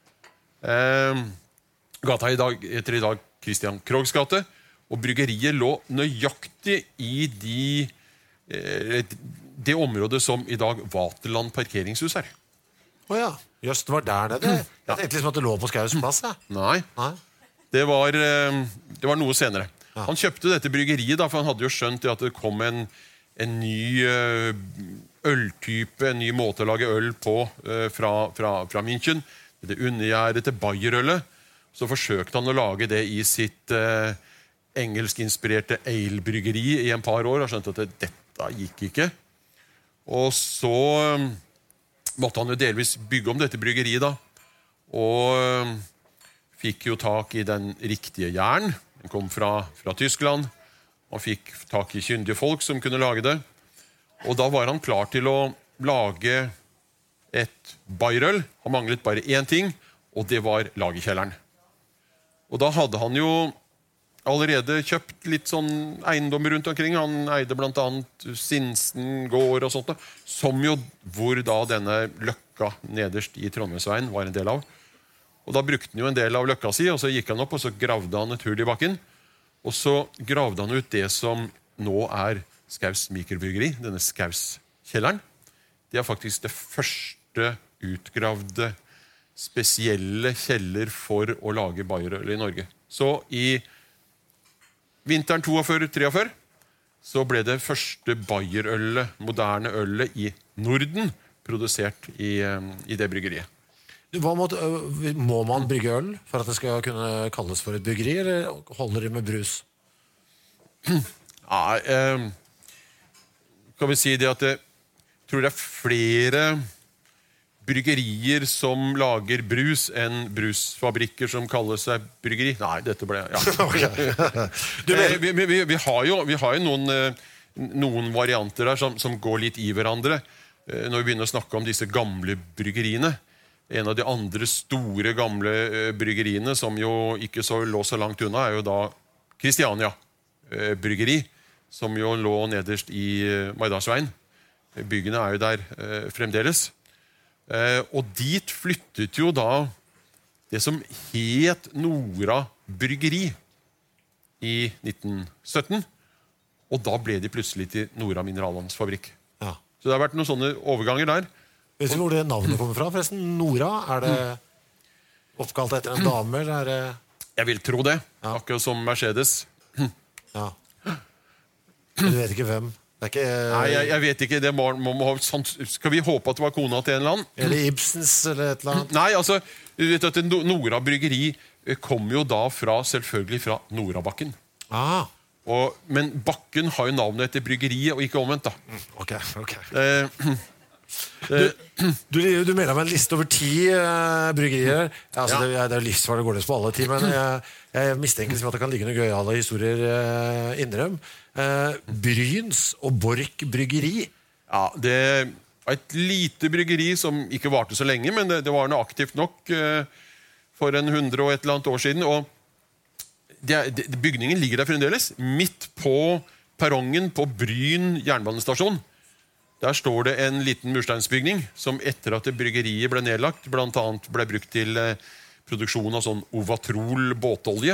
Gata heter i dag Christian Kroghs gate, og bryggeriet lå nøyaktig i det området som i dag Vaterland parkeringshus er. Åja, just det var der nede. Jeg tenkte liksom at det lå på Skaus plass, ja. Nei. Det var noe senere. Han kjøpte dette bryggeriet da, for han hadde jo skjønt at det kom en ny øltype, en ny måte å lage øl på fra München. Det undergjæret til Bayer-ølet. Så forsøkte han å lage det i sitt engelsk-inspirerte ale-bryggeri i en par år, og skjønte at dette gikk ikke. Og så måtte han jo delvis bygge om dette bryggeriet da, og fikk jo tak i den riktige jern. Den kom fra Tyskland. Han fikk tak i kyndige folk som kunne lage det. Og da var han klar til å lage et Bayer-øl. Han manglet bare én ting, og det var lagerkjelleren. Og da hadde han jo allerede kjøpt litt sånn eiendommer rundt omkring. Han eide blant annet Sinsen gård og sånt, hvor da denne løkka nederst i Trondheimsveien var en del av. Og da brukte han jo en del av løkka si, og så gikk han opp, og så gravde han et hull i bakken. Og så gravde han ut det som nå er Skaus mikrobryggeri, denne Skaus-kjelleren. Det er faktisk det første utgravde spesielle kjeller for å lage Bayer-øl i Norge. Så i vinteren 42-43 så ble det første Bayer-ølet, moderne ølet i Norden, produsert i det bryggeriet. Må man brygge øl for at det skal kunne kalles for et bryggeri, eller holder det med brus? Ja, kan vi si det at jeg tror det er flere bryggerier som lager brus enn brusfabrikker som kaller seg bryggeri. Nei, dette ble... Ja. vi har jo noen varianter der som går litt i hverandre når vi begynner å snakke om disse gamle bryggeriene. En av de andre store gamle bryggeriene som jo ikke lå så langt unna er jo da Kristiania bryggeri, som jo lå nederst i Maidalsveien. Byggene er jo der fremdeles. Og dit flyttet jo da det som het Nora bryggeri i 1917, og da ble de plutselig til Nora mineralvannsfabrikk. Ja. Så det har vært noen sånne overganger der. Vet du hvor det navnet kommer fra, forresten? Nora, er det oppkalt etter en dame, eller er det... Jeg vil tro det, akkurat som Mercedes. Ja. Du vet ikke hvem? Det ikke... Nei, jeg vet ikke. Det skal vi håpe at det var kona til en eller annen? Eller Ibsens, eller et eller annet? Nei, altså, du vet at Nora bryggeri kom jo da selvfølgelig fra Norabakken. Men Bakken har jo navnet etter bryggeriet, og ikke omvendt da. Ok. Du melder meg en liste over 10 bryggerier. Altså, det er jo livsfarlig å gå løs på alle 10, men jeg mistenker at det kan ligge noen gøyale historier innrøm. Bryns og Borch bryggeri. Ja, det var et lite bryggeri som ikke varte så lenge, men det var noe aktivt nok for 100 og et eller annet år siden, og bygningen ligger der fremdeles, midt på perrongen på Bryn jernbanestasjon. Der står det en liten mursteinsbygning som etter at bryggeriet ble nedlagt, blant annet ble brukt til produksjon av sånn Ovatrol båtolje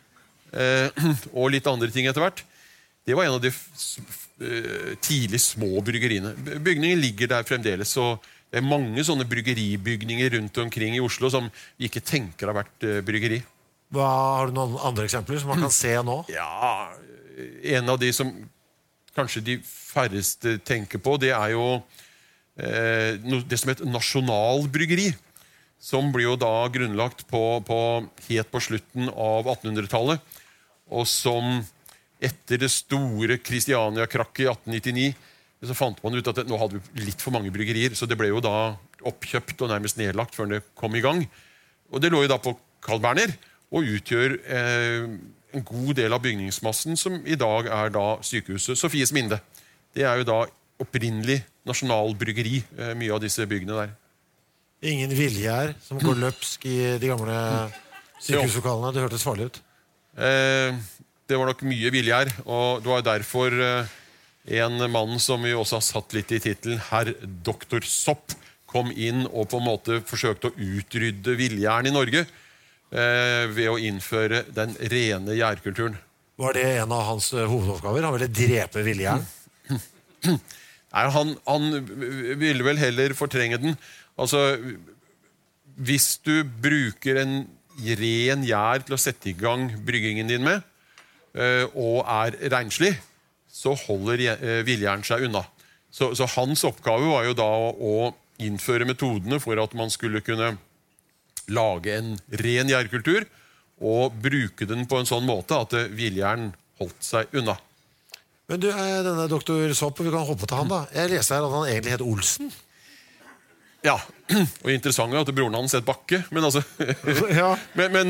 og litt andre ting etter hvert. Det var en av de tidlig små bryggeriene. Bygningen ligger der fremdeles, og det er mange sånne bryggeribygninger rundt omkring i Oslo som vi ikke tenker har vært bryggeri. Har du noen andre eksempler som man kan se nå? Ja, en av de som kanskje de færreste tenker på, det er jo det som heter nasjonalbryggeri, som blir jo da grunnlagt helt på slutten av 1800-tallet, og som etter det store Kristiania-krakket i 1899, så fant man ut at nå hadde vi litt for mange bryggerier, så det ble jo da oppkjøpt og nærmest nedlagt før det kom i gang. Og det lå jo da på Carl Berner, og utgjør en god del av bygningsmassen som i dag er da sykehuset Sofies Minde. Det er jo da opprinnelig nasjonalbryggeri, mye av disse byggene der. Ingen Vilgjær som går løpsk i de gamle sykehuslokalene. Det hørtes farlig ut. Det var nok mye Vilgjær, og det var derfor en mann som vi også har satt litt i titelen, herr Dr. Sopp, kom inn og på en måte forsøkte å utrydde Vilgjæren i Norge ved å innføre den rene gjærkulturen. Var det en av hans hovedoppgaver? Han ville drepe Vilgjæren? Nei, han ville vel heller fortrenge den. Altså, hvis du bruker en ren gjær til å sette i gang bryggingen din med, og er renslig, så holder Vilgjæren seg unna. Så hans oppgave var jo da å innføre metodene for at man skulle kunne lage en ren gjærkultur og bruke den på en sånn måte at Vilgjæren holdt seg unna. Men du, denne doktor Sopp, vi kan hoppe til han da. Jeg leser her at han egentlig het Olsen. Ja, og interessant er at broren hans het Bakke, men altså... Ja. Men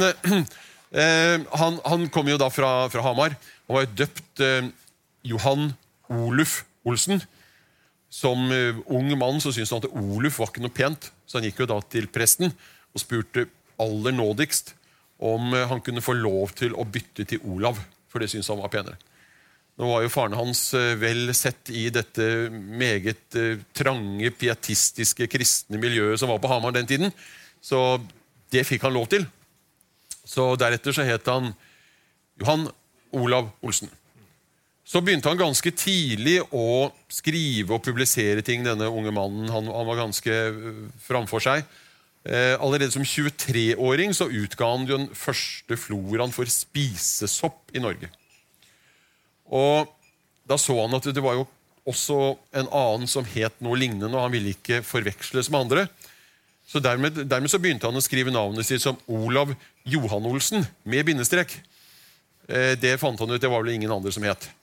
han kom jo da fra Hamar. Han var jo døpt Johan Oluf Olsen. Som ung mann så syntes han at Oluf var ikke noe pent, så han gikk jo da til presten og spurte aller nådigst om han kunne få lov til å bytte til Olav, for det syntes han var penere. Nå var jo faren hans vel sett i dette meget trange, pietistiske, kristne miljøet som var på Hamar den tiden, så det fikk han lov til. Så deretter så het han Johan Olav Olsen. Så begynte han ganske tidlig å skrive og publisere ting, denne unge mannen. Han var ganske framfor seg. Allerede som 23-åring så utga han den første floraen for spisesopp i Norge. Og da så han at det var jo også en annen som het noe lignende, og han ville ikke forveksles med andre. Så dermed så begynte han å skrive navnet sitt som Olav Johan Olsen, med bindestrek. Det fant han ut, det var vel ingen andre som het.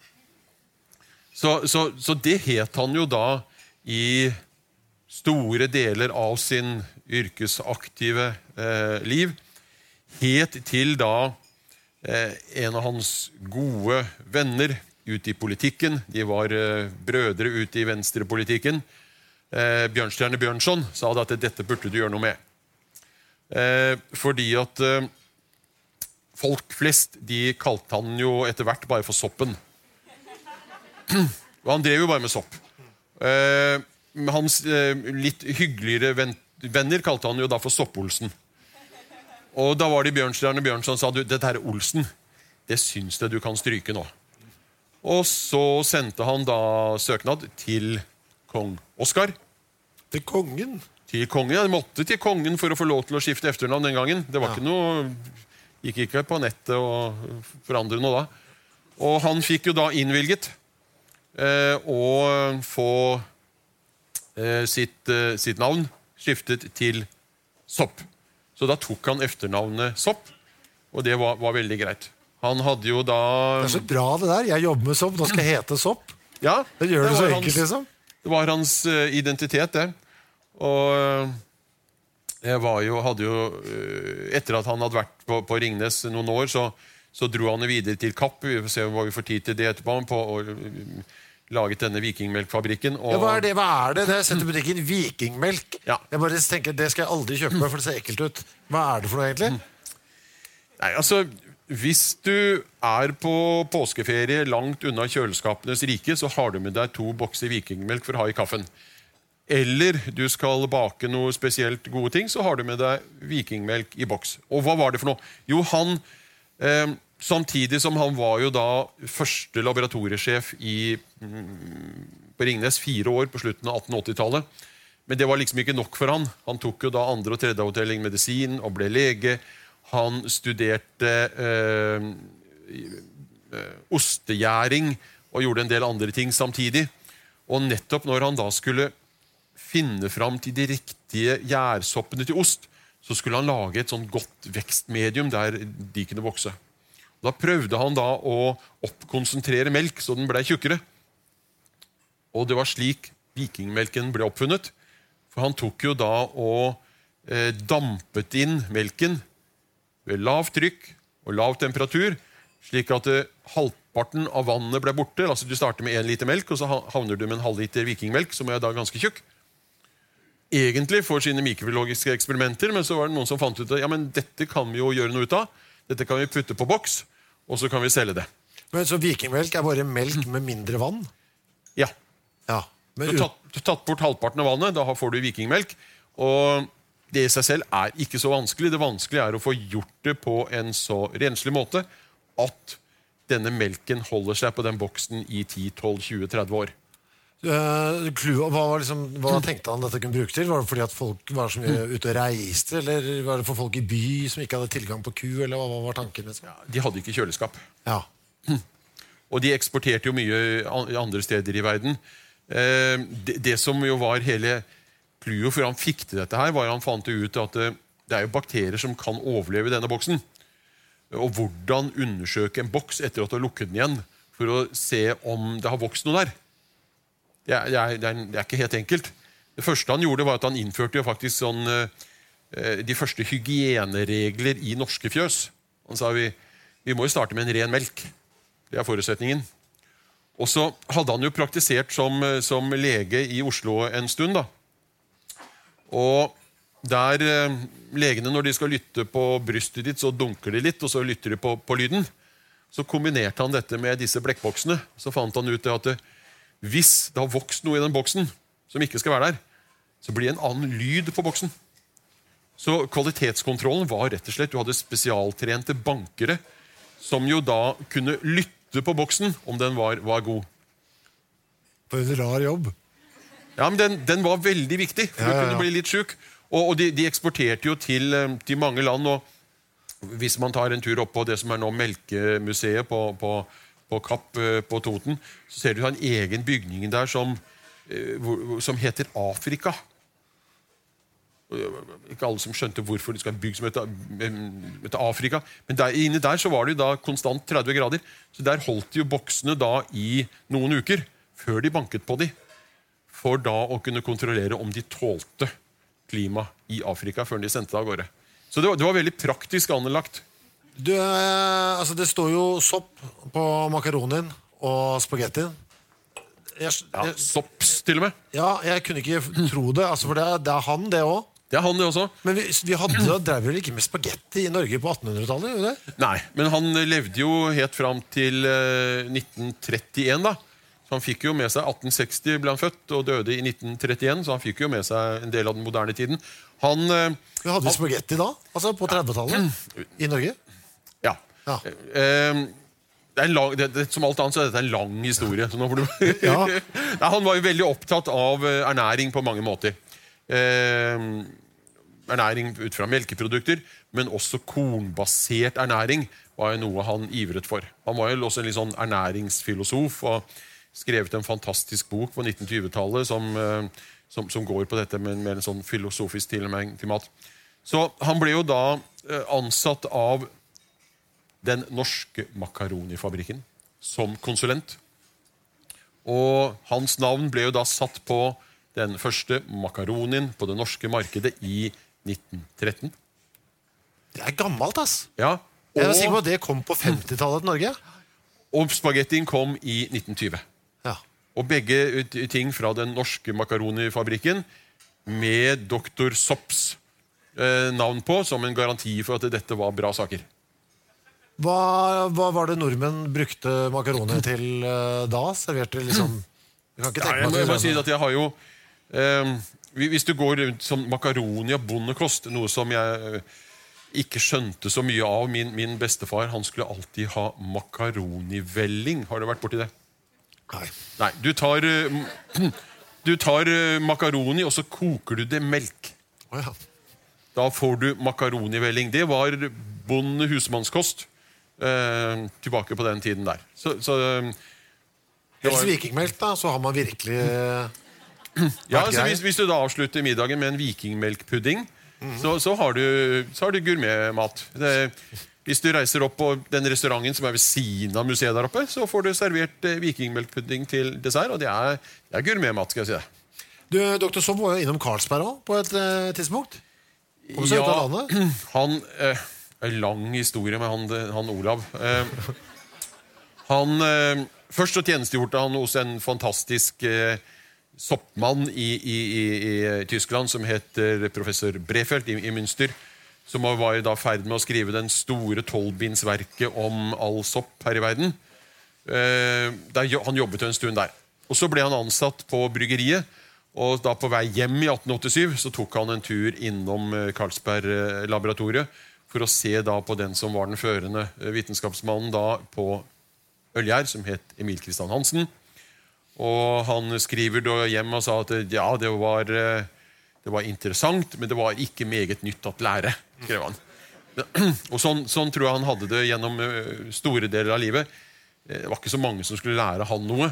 Så det het han jo da i store deler av sin yrkesaktive liv, helt til da en av hans gode venner ute i politikken, de var brødre ute i venstrepolitikken, Bjørnstjerne Bjørnson, sa at dette burde du gjøre noe med. Fordi at folk flest, de kalte han jo etter hvert bare for Soppen. Og han drev jo bare med sopp. Hans litt hyggeligere venner kalte han jo da for Sopp-Olsen. Og da var det Bjørnstjerne Bjørnson sa, dette her Olsen, det syns jeg du kan stryke nå. Og så sendte han da søknad til kong Oskar. Til kongen? Til kongen, ja, det måtte til kongen for å få lov til å skifte efternavn den gangen. Det var ikke noe, gikk ikke på nettet og forandre noe da. Og han fikk jo da innvilget. og få sitt navn skiftet til Sopp. Så da tok han efternavnet Sopp, og det var veldig greit. Han hadde jo da... Det så bra det der. Jeg jobber med Sopp, nå skal jeg hete Sopp. Ja, det gjør det så enkelt, liksom. Det var hans identitet, det. Og jeg hadde jo, etter at han hadde vært på Ringnes noen år, så dro han videre til Kapp. Vi får se hva vi får tid til det etterpå, på å laget denne vikingmelkfabrikken. Og... Ja, hva er det? Det jeg setter butikken vikingmelk. Ja. Jeg bare tenker, det skal jeg aldri kjøpe meg, for det ser ekkelt ut. Hva er det for noe, egentlig? Nei, altså, hvis du på påskeferie langt unna kjøleskapenes rike, så har du med deg 2 bokser vikingmelk for å ha i kaffen. Eller du skal bake noe spesielt gode ting, så har du med deg vikingmelk i boks. Og hva var det for noe? Jo, han... samtidig som han var jo da første laboratoriesjef på Ringnes 4 år på slutten av 1880-tallet. Men det var liksom ikke nok for han. Han tok jo da 2. og 3. avdeling medisin og ble lege. Han studerte ostegjæring og gjorde en del andre ting samtidig. Og nettopp når han da skulle finne fram til de riktige gjærsoppene til ost, så skulle han lage et sånn godt vekstmedium der de kunne vokse. Da prøvde han da å oppkonsentrere melk, så den ble tjukkere. Og det var slik vikingmelken ble oppfunnet. For han tok jo da og dampet inn melken ved lavt trykk og lav temperatur, slik at halvparten av vannet ble borte. Altså du starter med 1 liter melk, og så havner du med en halv liter vikingmelk, som er da ganske tjukk. Egentlig for sine mikrobiologiske eksperimenter, men så var det noen som fant ut at ja, men dette kan vi jo gjøre noe ut av. Dette kan vi putte på boks, og så kan vi selge det. Men så vikingmelk er bare melk med mindre vann? Ja. Ja. Du har tatt bort halvparten av vannet, da får du vikingmelk. Og det i seg selv er ikke så vanskelig. Det vanskelige er å få gjort det på en så renslig måte at denne melken holder seg på den boksen i 10, 12, 20, 30 år. Hva tenkte han dette kunne bruke til? Var det fordi at folk var så mye ute og reiste, eller var det for folk i by som ikke hadde tilgang på ku, eller hva var tanken? Ja, de hadde ikke kjøleskap. Ja. Og de eksporterte jo mye andre steder i verden. Det som jo var hele clouet for han fikk til dette her, var han fant ut at det er jo bakterier som kan overleve i denne boksen. Og hvordan undersøke en boks etter at du har lukket den igjen, for å se om det har vokst noe der. Det er ikke helt enkelt. Det første han gjorde var at han innførte jo faktisk de første hygieneregler i norske fjøs. Han sa vi må jo starte med en ren melk. Det er forutsetningen. Og så hadde han jo praktisert som lege i Oslo en stund da. Og der legene når de skal lytte på brystet ditt, så dunker de litt, og så lytter de på lyden. Så kombinerte han dette med disse blekkboksene. Så fant han ut at hvis det har vokst noe i den boksen som ikke skal være der, så blir det en annen lyd på boksen. Så kvalitetskontrollen var rett og slett, du hadde spesialtrente bankere som jo da kunne lytte på boksen om den var god. For en rar jobb. Ja, men den var veldig viktig, for du kunne bli litt syk. Og de eksporterte jo til mange land, og hvis man tar en tur opp på det som er nå Melkemuseet på Kapp på Toten, så ser du en egen bygning der som heter Afrika. Ikke alle som skjønte hvorfor de skal bygge som heter Afrika, men inne der så var det da konstant 30 grader, så der holdt de jo boksene da i noen uker, før de banket på de, for da å kunne kontrollere om de tålte klima i Afrika, før de sendte det av gårde. Så det var veldig praktisk anlagt. Det står jo sopp på makaronien og spagettien. Sopps til og med. Ja, jeg kunne ikke tro det, for det er han det også. Det er han det også. Men vi drev vel ikke med spagetti i Norge på 1800-tallet, gjorde det? Nei, men han levde jo helt fram til 1931 da. Så han fikk jo med seg 1860 ble han født og døde i 1931, så han fikk jo med seg en del av den moderne tiden. Vi hadde spagetti da, altså på 30-tallet i Norge? Ja. Som alt annet så er dette en lang historie. Så nå får du... Ja. Han var jo veldig opptatt av ernæring på mange måter. Ernæring ut fra melkeprodukter, men også kornbasert ernæring var jo noe han ivret for. Han var jo også en litt sånn ernæringsfilosof, og skrevet en fantastisk bok på 1920-tallet som går på dette med en sånn filosofisk tilnærming til mat. Så han ble jo da ansatt av den norske makaronifabrikken som konsulent. Og hans navn ble jo da satt på den første makaronien på det norske markedet i 1913. Det gammelt, ass. Ja. Jeg var sikker på at det kom på 50-tallet til Norge. Og spagettien kom i 1920. Ja. Og begge ting fra den norske makaronifabrikken med Dr. Sopps navn på, som en garanti for at dette var bra saker. Hva var det nordmenn brukte makaroni til da? Serverte liksom... Jeg kan ikke tenke meg jeg må si at jeg har jo... hvis du går rundt som makaroni og bondekost, noe som jeg ikke skjønte så mye av, min bestefar, han skulle alltid ha makaronivelling. Har du vært borti det? Nei, du tar makaroni, og så koker du det melk. Ja. Da får du makaronivelling. Det var bonde-husmannskost tilbake på den tiden der. Helst vikingmelk da, så har man virkelig... Ja, altså hvis du da avslutter middagen med en vikingmelkpudding, så har du gourmetmat. Hvis du reiser opp på den restauranten som ved siden av museet der oppe, så får du servert vikingmelkpudding til dessert, og det er gourmetmat, skal jeg si det. Du, Dr. Sopp var jo innom Carlsberg også, på et tidspunkt. Kom seg ut av landet. Han en lang historie med han Olav. Først så tjenestegjorde han hos en fantastisk soppmann i Tyskland som heter professor Brefeld i Münster, som var da ferd med å skrive den store 12-bindsverket om all sopp her i verden. Han jobbet en stund der. Og så ble han ansatt på bryggeriet, og da på vei hjem i 1887 så tok han en tur innom Carlsberg-laboratoriet for å se da på den som var den førende vitenskapsmannen da på ølgjær, som het Emil Kristian Hansen. Og han skriver da hjem og sa at ja, det var interessant, men det var ikke meget nytt at lære, skrev han. Og sånn tror jeg han hadde det gjennom store deler av livet. Det var ikke så mange som skulle lære han noe.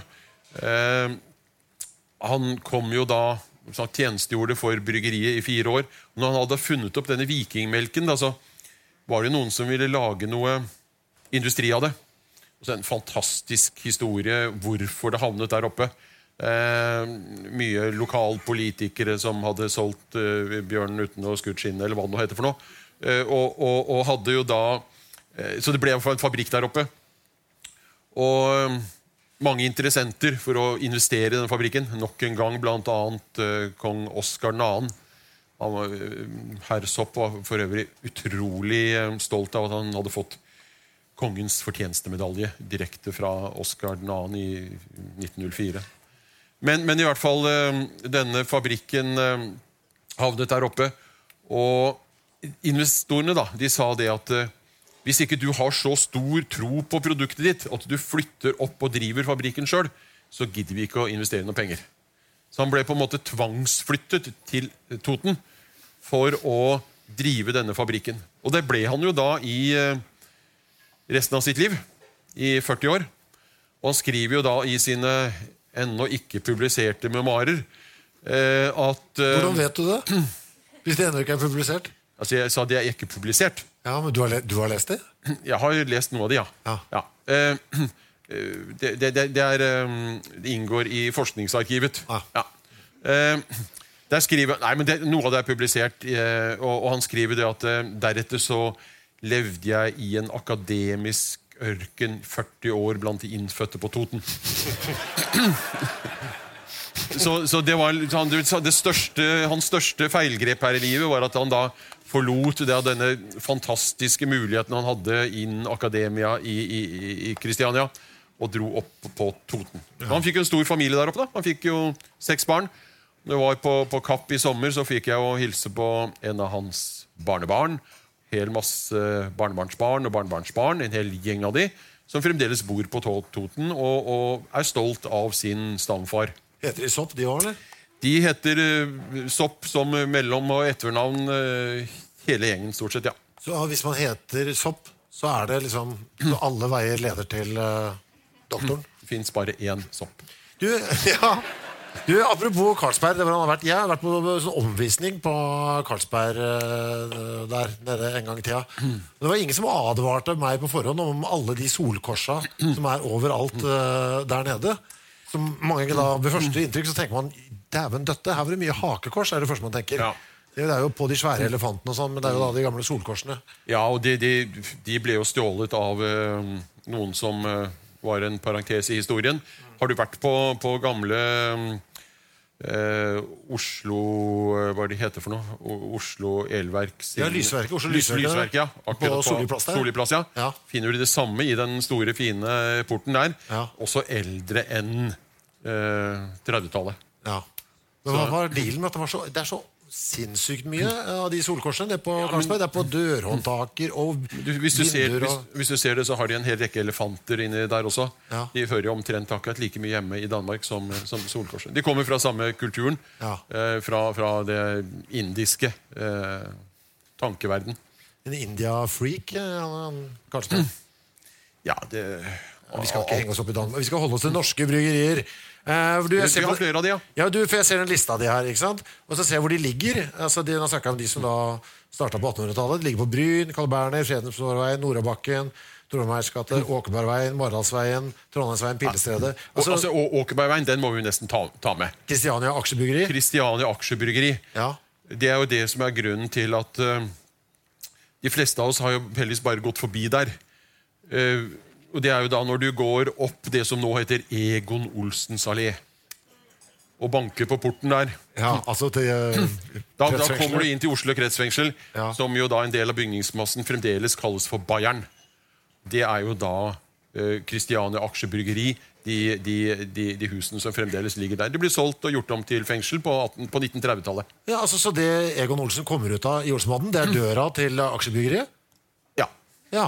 Han kom jo da, tjenestegjorde for bryggeriet i 4 år. Og når han hadde funnet opp denne vikingmelken, da, så var det noen som ville lage noe industri av det. Så en fantastisk historie hvorfor det havnet der oppe. Mye lokalpolitikere som hadde solgt bjørnen uten å skutt skinne, eller hva det heter for noe. Og hadde jo da... Så det ble en fabrikk der oppe. Og mange interessenter for å investere i den fabrikken. Nok en gang blant annet kong Oscar II. Han var, herr Sopp var for øvrig utrolig stolt av at han hadde fått kongens fortjenestemedalje direkte fra Oscar II i 1904. Men i hvert fall denne fabrikken havnet der oppe, og investorene da, de sa det at hvis ikke du har så stor tro på produktet ditt, at du flytter opp og driver fabrikken selv, så gidder vi ikke å investere noen penger. Så han ble på en måte tvangsflyttet til Toten for å drive denne fabrikken. Og det ble han jo da i resten av sitt liv, i 40 år. Og han skriver jo da i sine ennå ikke publiserte memoarer at... Hvordan vet du det? Hvis det ennå ikke er publisert? Altså, jeg sa det er ikke publisert. Ja, men du har lest det? Jeg har lest noe av det, ja. Ja. Det inngår i forskningsarkivet. Ja. Der skriver... Nei, men noe av det er publisert, og han skriver det at deretter så levde jeg i en akademisk ørken 40 år blant de innfødte på Toten. Så det var hans største feilgrep her i livet var at han da forlot det av denne fantastiske muligheten han hadde innen akademia i Kristiania og dro opp på Toten. Han fikk en stor familie der oppe da. Han fikk jo 6 barn. Når jeg var på Kapp i sommer så fikk jeg å hilse på en av hans barnebarn, hel masse barnebarnsbarn og barnebarnsbarn, en hel gjeng av de, som fremdeles bor på Toten og er stolt av sin stamfar. Heter de Sopp, de også, eller? De heter Sopp som mellom- og etternavn, hele gjengen stort sett, ja. Så hvis man heter Sopp, så er det liksom så alle veier leder til doktoren? finnes bare én sopp. Apropos Carlsberg, jeg har vært på sånn omvisning på Carlsberg der nede en gang i tida. Det var ingen som advarte meg på forhånd om alle de solkorsa som overalt der nede. Som mange da, ved første inntrykk så tenker man, dæven døtte, her var det mye hakekors, det første man tenker. Ja. Det jo på de svære elefantene og sånn, men det jo da de gamle solkorsene. Ja, og de ble jo stjålet av noen som var en parentes i historien. Har du vært på gamle Oslo, hva det heter for noe? Oslo Elverk? Lysverket, Oslo Lysverket, ja. På Solliplass der. Solliplass, ja. Finner du det samme i den store, fine porten der. Ja. Også eldre enn 30-tallet. Ja. Men hva var dealen med at det så sinnssykt mye av de solkorsene på Carlsberg? Det på dørhåndtaker og hvis du ser det, så har de en hel rekke elefanter inne der også. Ja. De hører jo omtrent akkurat like mye hjemme i Danmark som solkorset. De kommer fra samme kulturen, fra det indiske tankeverden. En India-freak, Carlsberg? Ja, vi skal ikke henge oss opp i Danmark. Vi skal holde oss til norske bryggerier. Vi har flere av de, ja. For jeg ser den lista de her, ikke sant? Og så ser jeg hvor de ligger. Altså, de har snakket om de som da startet på 1800-tallet. De ligger på Bryn, Karl Berner, Fredensborgveien, Nordabakken, Trondheims gate, Åkerbergveien, Mardalsveien, Trondheimsveien, Pillestredet. Altså, Åkerbergveien, den må vi nesten ta med. Kristiania Aksjebryggeri. Kristiania Aksjebryggeri. Ja. Det jo det som grunnen til at de fleste av oss har jo heldigvis bare gått forbi der. Og det jo da når du går opp det som nå heter Egon Olsens allé og banker på porten der. Ja, altså til da kommer du inn til Oslo kretsfengsel, som jo da en del av bygningsmassen fremdeles kalles for Bayern. Det jo da Kristiania Aksjebryggeri, de husene som fremdeles ligger der. De blir solgt og gjort om til fengsel på 1930-tallet. Ja, altså så det Egon Olsen kommer ut av i Olsenbanden, det døra til Aksjebryggeriet? Ja.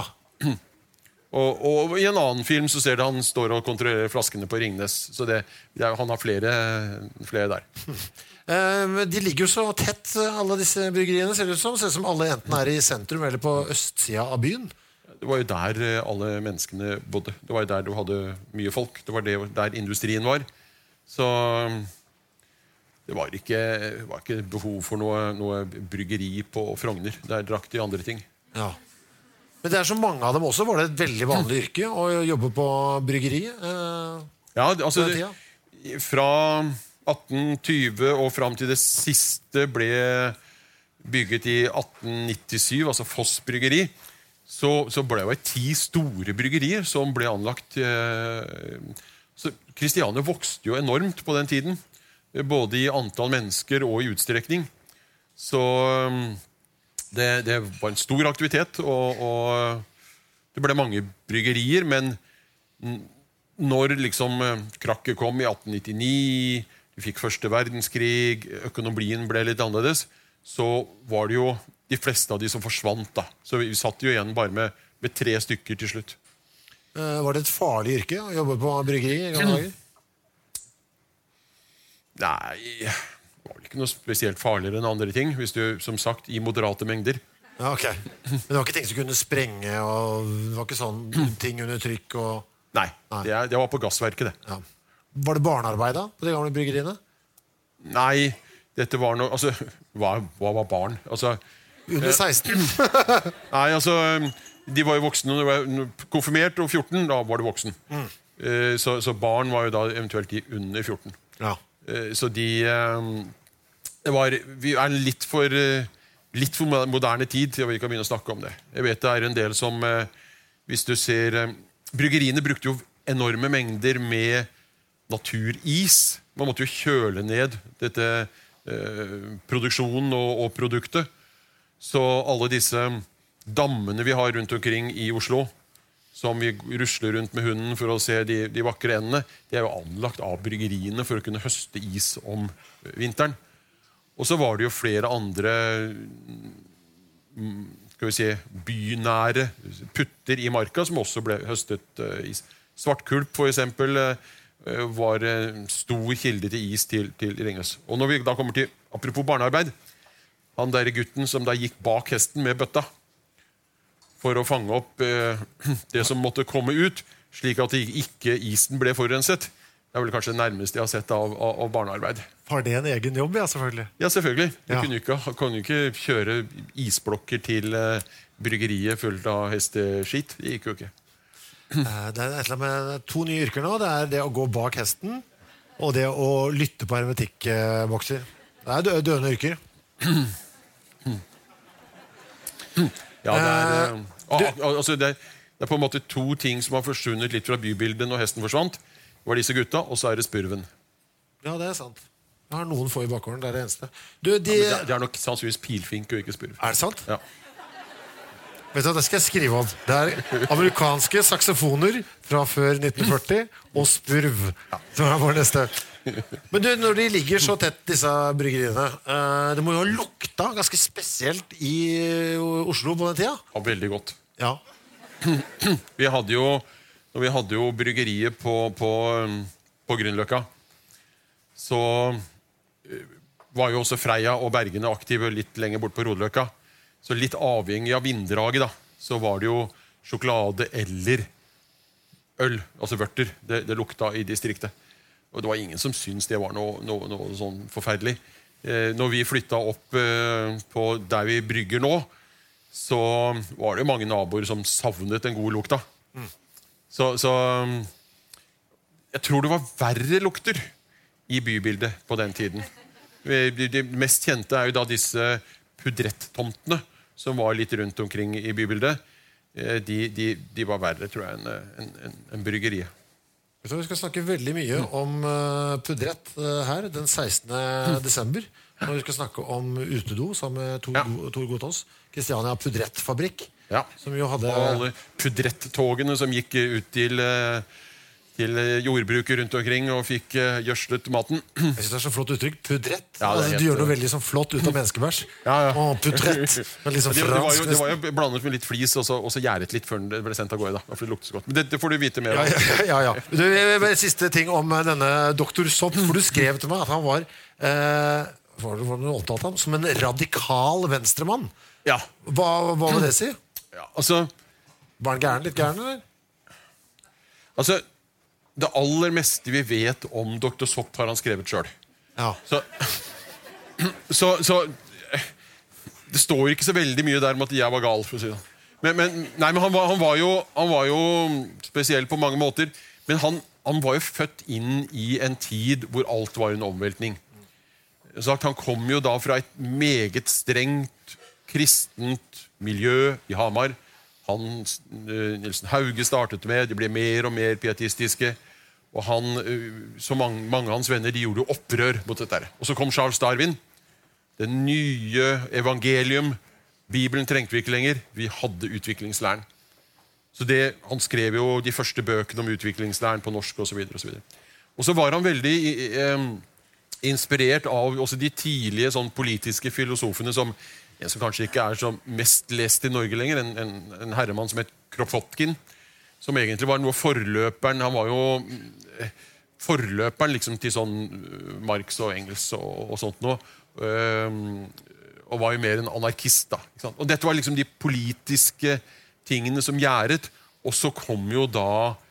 Og i en annen film så ser du han står og kontrollerer flaskene på Ringnes. Så han har flere der. De ligger jo så tett, alle disse bryggeriene, ser det ut som alle enten i sentrum eller på østsida av byen. Det var jo der alle menneskene bodde. Det var jo der du hadde mye folk. Det var der industrien var. Så det var ikke behov for noe bryggeri på Frogner. Der drakk de andre ting. Ja. Men det så mange av dem også. Var det et veldig vanlig yrke å jobbe på bryggeri? Ja, altså fra 1820 og fram til det siste ble bygget i 1897, altså Foss bryggeri, så ble det 10 store bryggerier som ble anlagt. Så Kristiania vokste jo enormt på den tiden, både i antall mennesker og i utstrekning. Så det var en stor aktivitet, og det ble mange bryggerier, men når liksom krakket kom i 1899, vi fikk første verdenskrig, økonomien ble litt annerledes, så var det jo de fleste av de som forsvant da. Så vi satt jo igjen bare med 3 stykker til slutt. Var det et farlig yrke å jobbe på bryggeri i gamle dager? Nei, det var ikke noe spesielt farligere enn andre ting, hvis du, som sagt, i moderate mengder. Ja, ok. Men det var ikke ting som kunne sprenge, og det var ikke sånn ting under trykk og... Nei. Det var på gassverket, det. Ja. Var det barnearbeid da, på de gamle bryggeriene? Nei, dette var noe... Altså, hva var barn? Altså... Under 16? Nei, altså... De var jo voksne når de var konfirmert, og 14, da var de voksen. Så barn var jo da eventuelt de under 14. Ja. Så vi litt for moderne tid til vi kan begynne å snakke om det. Jeg vet det en del som, hvis du ser, bryggeriene brukte jo enorme mengder med naturis. Man måtte jo kjøle ned dette produksjonen og produktet. Så alle disse dammene vi har rundt omkring i Oslo, som vi rusler rundt med hunden for å se de vakre endene, de jo anlagt av bryggeriene for å kunne høste is om vinteren. Og så var det jo flere andre skal vi si, bynære putter i marka som også ble høstet is. Svartkulp for eksempel var en stor kilde til is til Ringnes. Og når vi da kommer til, apropos barnearbeid, han der gutten som da gikk bak hesten med bøtta for å fange opp det som måtte komme ut, slik at ikke isen ble forurenset. Det vel kanskje det nærmeste jeg har sett av barnearbeid. Har det en egen jobb, ja, selvfølgelig? Ja, selvfølgelig. Ja. Du kunne ikke kjøre isblokker til bryggeriet fullt av hesteskitt. Det gikk jo ikke. Det er et eller annet med 2 nye yrker nå. Det er det å gå bak hesten, og det å lytte på hermetikkbokser. Det er døende yrker. Ja, det er på en måte 2 ting som har forsvunnet litt fra bybildet når hesten forsvant. Det var disse gutta, og så er det spurven. Ja, det er sant. Jeg har noen få i bakgården, det er det eneste. Det er nok sannsynligvis pilfink og ikke spurv. Er det sant? Ja. Vet du, det skal jeg skrive om. Det er amerikanske saksofoner fra før 1940 og spurv som er vår neste. Men du, når de ligger så tett, disse bryggeriene, det må jo ha lukta ganske spesielt i Oslo på den tida? Ja, veldig godt. Ja. Når vi hadde jo bryggeriet på Grünerløkka, så var jo også Freia og Bergene aktive litt lenger bort på Rodeløkka. Så litt avhengig av vinddraget da, så var det jo sjokolade eller øl, altså vørter, det lukta i distriktet. Og det var ingen som syntes det var noe sånn forferdelig. Når vi flyttet opp på der vi brygger nå, så var det mange naboer som savnet den gode lukta. Så jeg tror det var verre lukter i bybildet på den tiden. De mest kjente er jo da disse pudrettomtene som var litt rundt omkring i bybildet. De var verre, tror jeg, enn bryggeriet. Vi skal snakke veldig mye om pudrett her den 16. desember. Når vi skal snakke om utedo sammen med Tor Gotaas. Kristiania Pudrettfabrikk. Ja. Som jo hadde... Og alle pudrettogene som gikk ut til jordbruket rundt omkring og fikk gjødslet maten. Jeg synes det er så flott uttrykk. Pudrett. Ja, du gjør noe veldig sånn flott ut av menneskebærs. Ja. Pudrett. Liksom det var jo blandet med litt flis, og så gjæret litt før det ble sendt av gårde. For det lukter så godt. Men det får du vite mer om. Ja. Siste ting om denne Dr. Sopp. For du skrev til meg at han var omtalt ham som en radikal venstremann. Ja. Hva vil det si? Ja, altså... Var han litt gæren, eller? Altså, det aller meste vi vet om Dr. Sopp har han skrevet selv. Ja. Så det står ikke så veldig mye der om at jeg var gal, for å si det. Men han var jo spesiell på mange måter, men han var jo født inn i en tid hvor alt var en omveltning. Så han kom jo da fra et meget strengt kristent miljø i Hamar. Nilsen Hauge startet med, de ble mer og mer pietistiske, og så mange av hans venner, de gjorde jo opprør mot dette. Og så kom Charles Darwin, det nye evangelium. Bibelen trengte vi ikke lenger, vi hadde utviklingslæren. Så han skrev jo de første bøkene om utviklingslæren på norsk og så videre, og så videre. Og så var han veldig inspirert av også de tidlige sånn, politiske filosofene som kanskje ikke er så mest lest i Norge lenger, en herremann som het Kropotkin, som egentlig var noe forløperen. Han var jo forløperen liksom, til sånn Marx og Engels og sånt noe, og var jo mer en anarkist da. Ikke sant? Og dette var liksom de politiske tingene som gjæret, og så kom jo da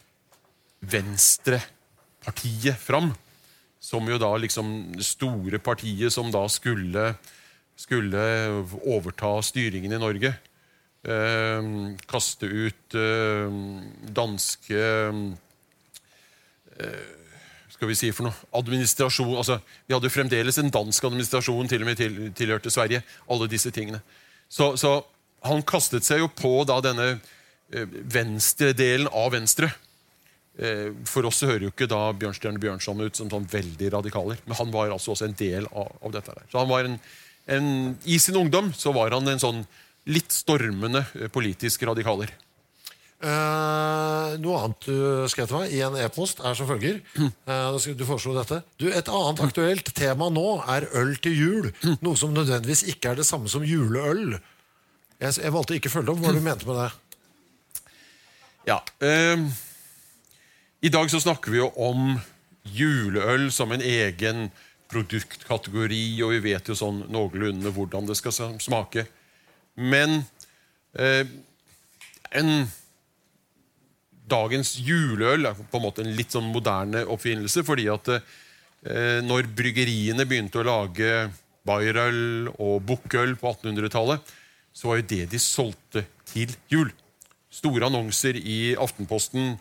Venstrepartiet fram, som jo da liksom det store partiet som da skulle overta styringen i Norge. Kaste ut danske skal vi si for noe administrasjon, altså vi hadde jo fremdeles en dansk administrasjon til og med tilhørte Sverige, alle disse tingene. Så han kastet seg jo på da denne venstre delen av Venstre. For oss så hører jo ikke da Bjørnstjerne Bjørnson ut som sånn veldig radikaler, men han var altså også en del av dette der. Så han var i sin ungdom så var han en sånn litt stormende politisk radikaler. Noe annet du skrev til meg i en e-post er som følger. Du foreslo dette. Et annet aktuelt tema nå er øl til jul, noe som nødvendigvis ikke er det samme som juleøl. Jeg valgte ikke å følge opp hva du mente med det. Ja, i dag så snakker vi jo om juleøl som en egen produktkategori, og vi vet jo sånn noenlunde hvordan det skal smake. Men dagens juleøl på en måte en litt sånn moderne oppfinnelse, fordi at når bryggeriene begynte å lage Bayerøl og Bukkøl på 1800-tallet, så var jo det de solgte til jul. Store annonser i Aftenposten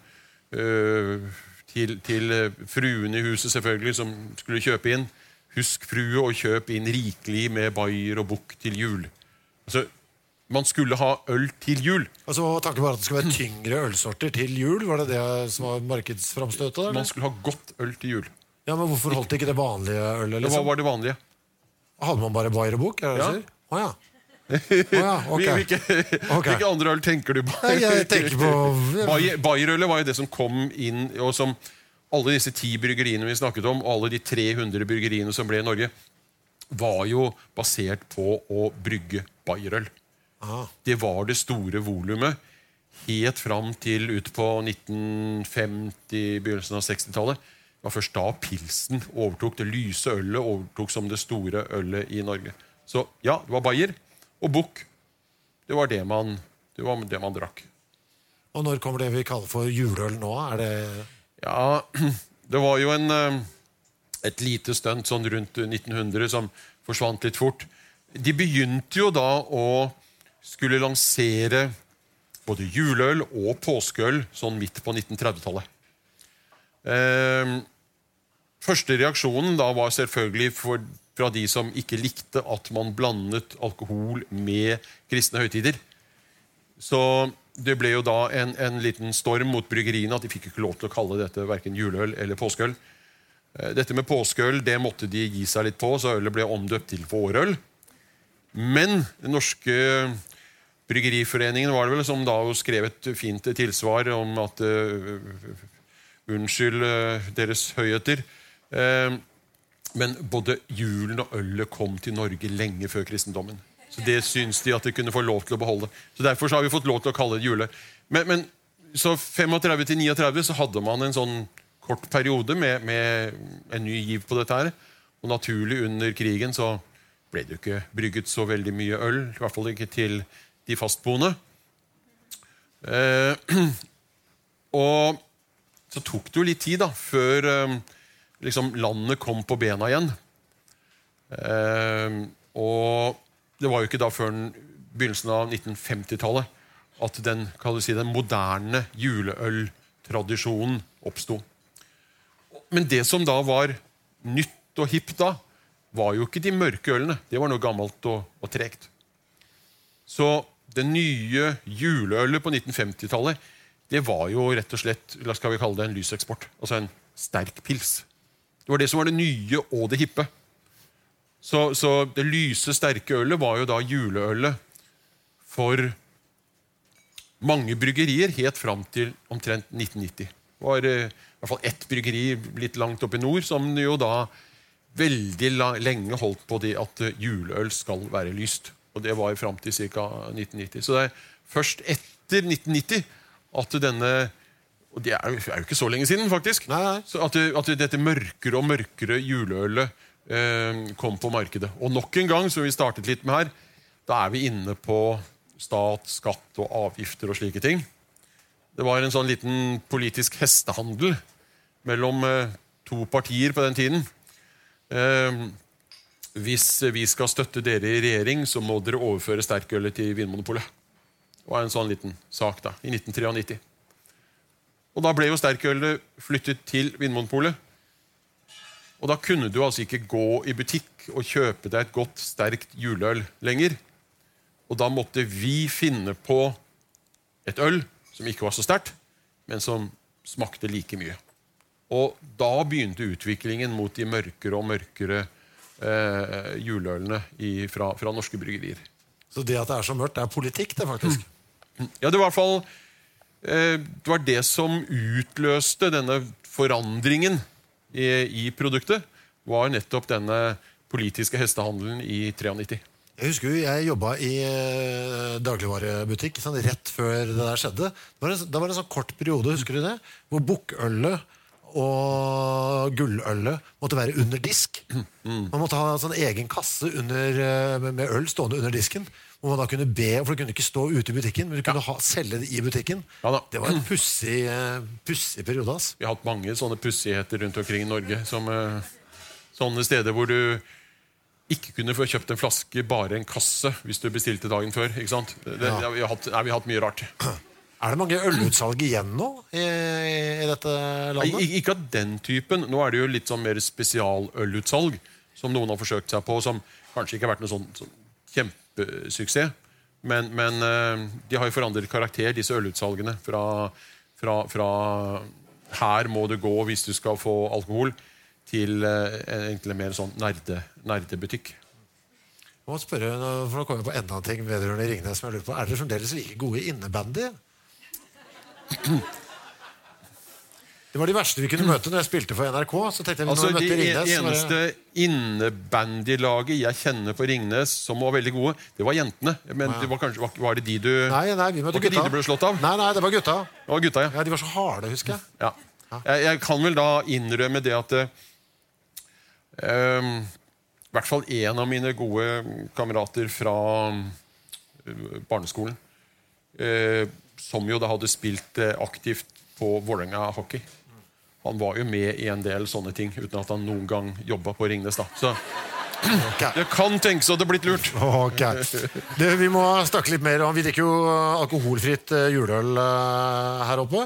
til fruen i huset selvfølgelig, som skulle kjøpe inn. Husk frue og kjøp inn rikelig med Bayer og Bukk til jul. Altså, man skulle ha øl til jul. Altså, tanken var at det skulle være tyngre ølsorter til jul? Var det det som var markedsframstøtet? Man skulle ha godt øl til jul. Ja, men hvorfor holdt ikke det vanlige ølet? Liksom? Hva var det vanlige? Hadde man bare Bayer og Bukk? Ja. Åja. Okay. Hvilke andre øl tenker du på? Jeg tenker på... Bayerølet var jo det som kom inn, og som alle disse 10 bryggeriene vi snakket om, og alle de 300 bryggeriene som ble i Norge, var jo basert på å brygge Bayerøl. Det var det store volumet, helt fram til ut på 1950, begynnelsen av 60-tallet. Det var først da pilsen overtok, det lyse ølet overtok som det store ølet i Norge. Så ja, det var Bayer og Bukk. Det var det man drakk. Og når kommer det vi kaller for juleøl nå? Ja, det var jo et lite stunt sånn rundt 1900 som forsvant litt fort. De begynte jo da å skulle lansere både juleøl og påskeøl sånn midt på 1930-tallet. Første reaksjonen da var selvfølgelig fra de som ikke likte at man blandet alkohol med kristne høytider. Så det ble jo da en liten storm mot bryggeriene at de fikk ikke lov til å kalle dette hverken juleøl eller påskeøl. Dette med påskeøl, det måtte de gi seg litt på, så ølet ble omdøpt til vårøl. Men den norske bryggeriforeningen var det vel som da skrev et fint tilsvar om at unnskyld deres høyheter. Men både julen og ølet kom til Norge lenge før kristendommen. Så det syns de at de kunne få lov til å beholde. Så derfor så har vi fått lov til å kalle det jule. Men så 35 til 39 så hadde man en sånn kort periode med en ny giv på dette her. Og naturlig under krigen så ble det jo ikke brygget så veldig mye øl, i hvert fall ikke til de fastboende. Og så tok det jo litt tid da, før liksom landet kom på bena igjen. Og det var jo ikke da før begynnelsen av 1950-tallet at den moderne juleøltradisjonen oppstod. Men det som da var nytt og hipp da, var jo ikke de mørke ølene. Det var noe gammelt og tregt. Så det nye juleølet på 1950-tallet, det var jo rett og slett, skal vi kalle det en lyseksport, altså en sterk pils. Det var det som var det nye og det hippe. Så det lyse, sterke ølet var jo da juleølet for mange bryggerier helt fram til omtrent 1990. Det var i hvert fall ett bryggeri litt langt opp i nord som jo da veldig lenge holdt på det at juleøl skal være lyst. Og det var frem til ca. 1990. Så det er først etter 1990 at denne, og det er jo ikke så lenge siden faktisk, så at dette mørkere og mørkere juleølet kom på markedet. Og nok en gang, som vi startet litt med her, da er vi inne på stat, skatt og avgifter og slike ting. Det var en sånn liten politisk hestehandel mellom to partier på den tiden. Hvis vi skal støtte dere i regjering, så må dere overføre sterkølet til Vinmonopolet. Det var en sånn liten sak da, i 1993. Og da ble jo sterkølet flyttet til Vinmonopolet. Og da kunne du altså ikke gå i butikk og kjøpe deg et godt, sterkt juleøl lenger. Og da måtte vi finne på et øl som ikke var så sterkt, men som smakte like mye. Og da begynte utviklingen mot de mørkere og mørkere juleølene fra norske bryggerier. Så det at det er så mørkt, det er politikk det faktisk? Ja, det var i hvert fall det var det som utløste denne forandringen i produktet, var nettopp denne politiske hestehandelen i 93. Jeg husker jo, jeg jobbet i dagligvarebutikk sånn, rett før det der skjedde. Det var en sånn kort periode, husker du det? Hvor bukkølet og gullølet måtte være under disk. Man måtte ha en sånn egen kasse med øl stående under disken, hvor man da kunne be, for det kunne ikke stå ute i butikken, men du kunne selge det i butikken. Det var en pussig periode, ass. Vi har hatt mange sånne pussigheter rundt omkring i Norge, som sånne steder hvor du ikke kunne få kjøpt en flaske, bare en kasse, hvis du bestilte dagen før, ikke sant? Vi har hatt mye rart. Er det mange ølutsalg igjen nå i dette landet? Ikke av den typen. Nå er det jo litt sånn mer spesialølutsalg, som noen har forsøkt seg på, som kanskje ikke har vært noe sånn kjempesuksess. Men de har jo forandret karakter, disse ølutsalgene, fra her må du gå hvis du skal få alkohol, til egentlig mer sånn nerdebutikk. Jeg må spørre, for nå kommer jeg på enda en ting vedrørende Ringnes som jeg lurer på. Er dere fremdeles like gode innebandy? Det var de verste vi kunne møte når jeg spilte for NRK. Så tenkte jeg når jeg møtte Ringnes. Det eneste innebandylaget jeg kjenner på Ringnes som var veldig gode, det var jentene. Men det var kanskje, var det de du... Nei, vi møtte gutta. De du ble slått av? Nei, det var gutta. Det var gutta, ja. Ja, de var så harde, husker jeg. Ja. Jeg kan vel da innrømme det at i hvert fall en av mine gode kamerater fra barneskolen, som jo da hadde spilt aktivt på Vålerenga hockey. Han var jo med i en del sånne ting, uten at han noen gang jobbet på Ringnes da. Så det kan tenkes at det blitt lurt. Vi må snakke litt mer om, vi drikker jo alkoholfritt juleøl her oppe.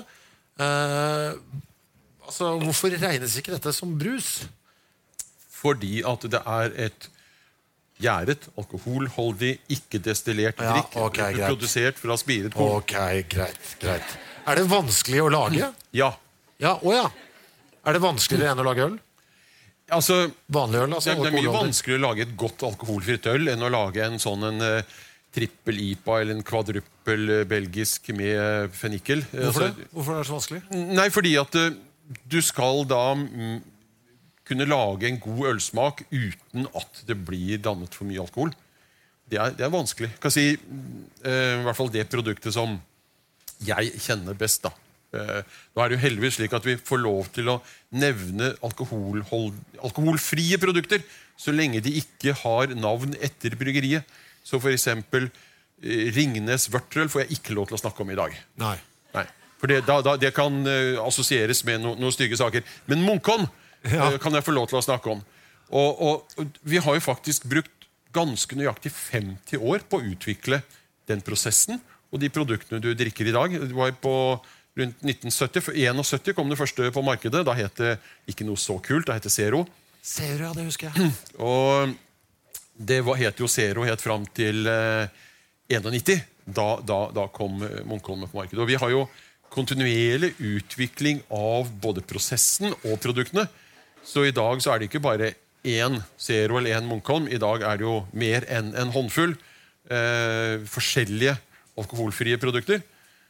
Hvorfor regnes ikke dette som brus? Fordi at det er et gjæret, alkoholholdig, ikke-destillert drikk, produsert fra spiret korn. Ok, greit. Er det vanskelig å lage? Ja. Er det vanskeligere enn å lage øl? Vanlig øl, det er mye vanskeligere å lage et godt alkoholfritt øl enn å lage en sånn trippel IPA eller en kvadruppel belgisk med fenikkel. Hvorfor det? Hvorfor er det så vanskelig? Nei, fordi at du skal da kunne lage en god ølsmak uten at det blir dannet for mye alkohol. Det er vanskelig. Jeg kan si i hvert fall det produktet som jeg kjenner best da. Nå er det jo heldigvis slik at vi får lov til å nevne alkoholfrie produkter så lenge de ikke har navn etter bryggeriet. Så for eksempel Ringnes Vørtrøl får jeg ikke lov til å snakke om i dag. Nei. For det kan assosieres med noen stygge saker. Men Munkholm kan jeg få lov til å snakke om. Og vi har jo faktisk brukt ganske nøyaktig 50 år på å utvikle den prosessen og de produktene du drikker i dag. Det var på rundt 1970, for 71 kom det første på markedet. Da het det ikke noe så kult, da het det Zero. Zero, det husker jeg. Og det het jo Zero helt fram til 91. Da kom Munkholm på markedet. Og vi har jo kontinuerlig utvikling av både prosessen og produktene. Så i dag så er det ikke bare en Zero eller en Munkholm. I dag er det jo mer enn en håndfull forskjellige alkoholfrie produkter.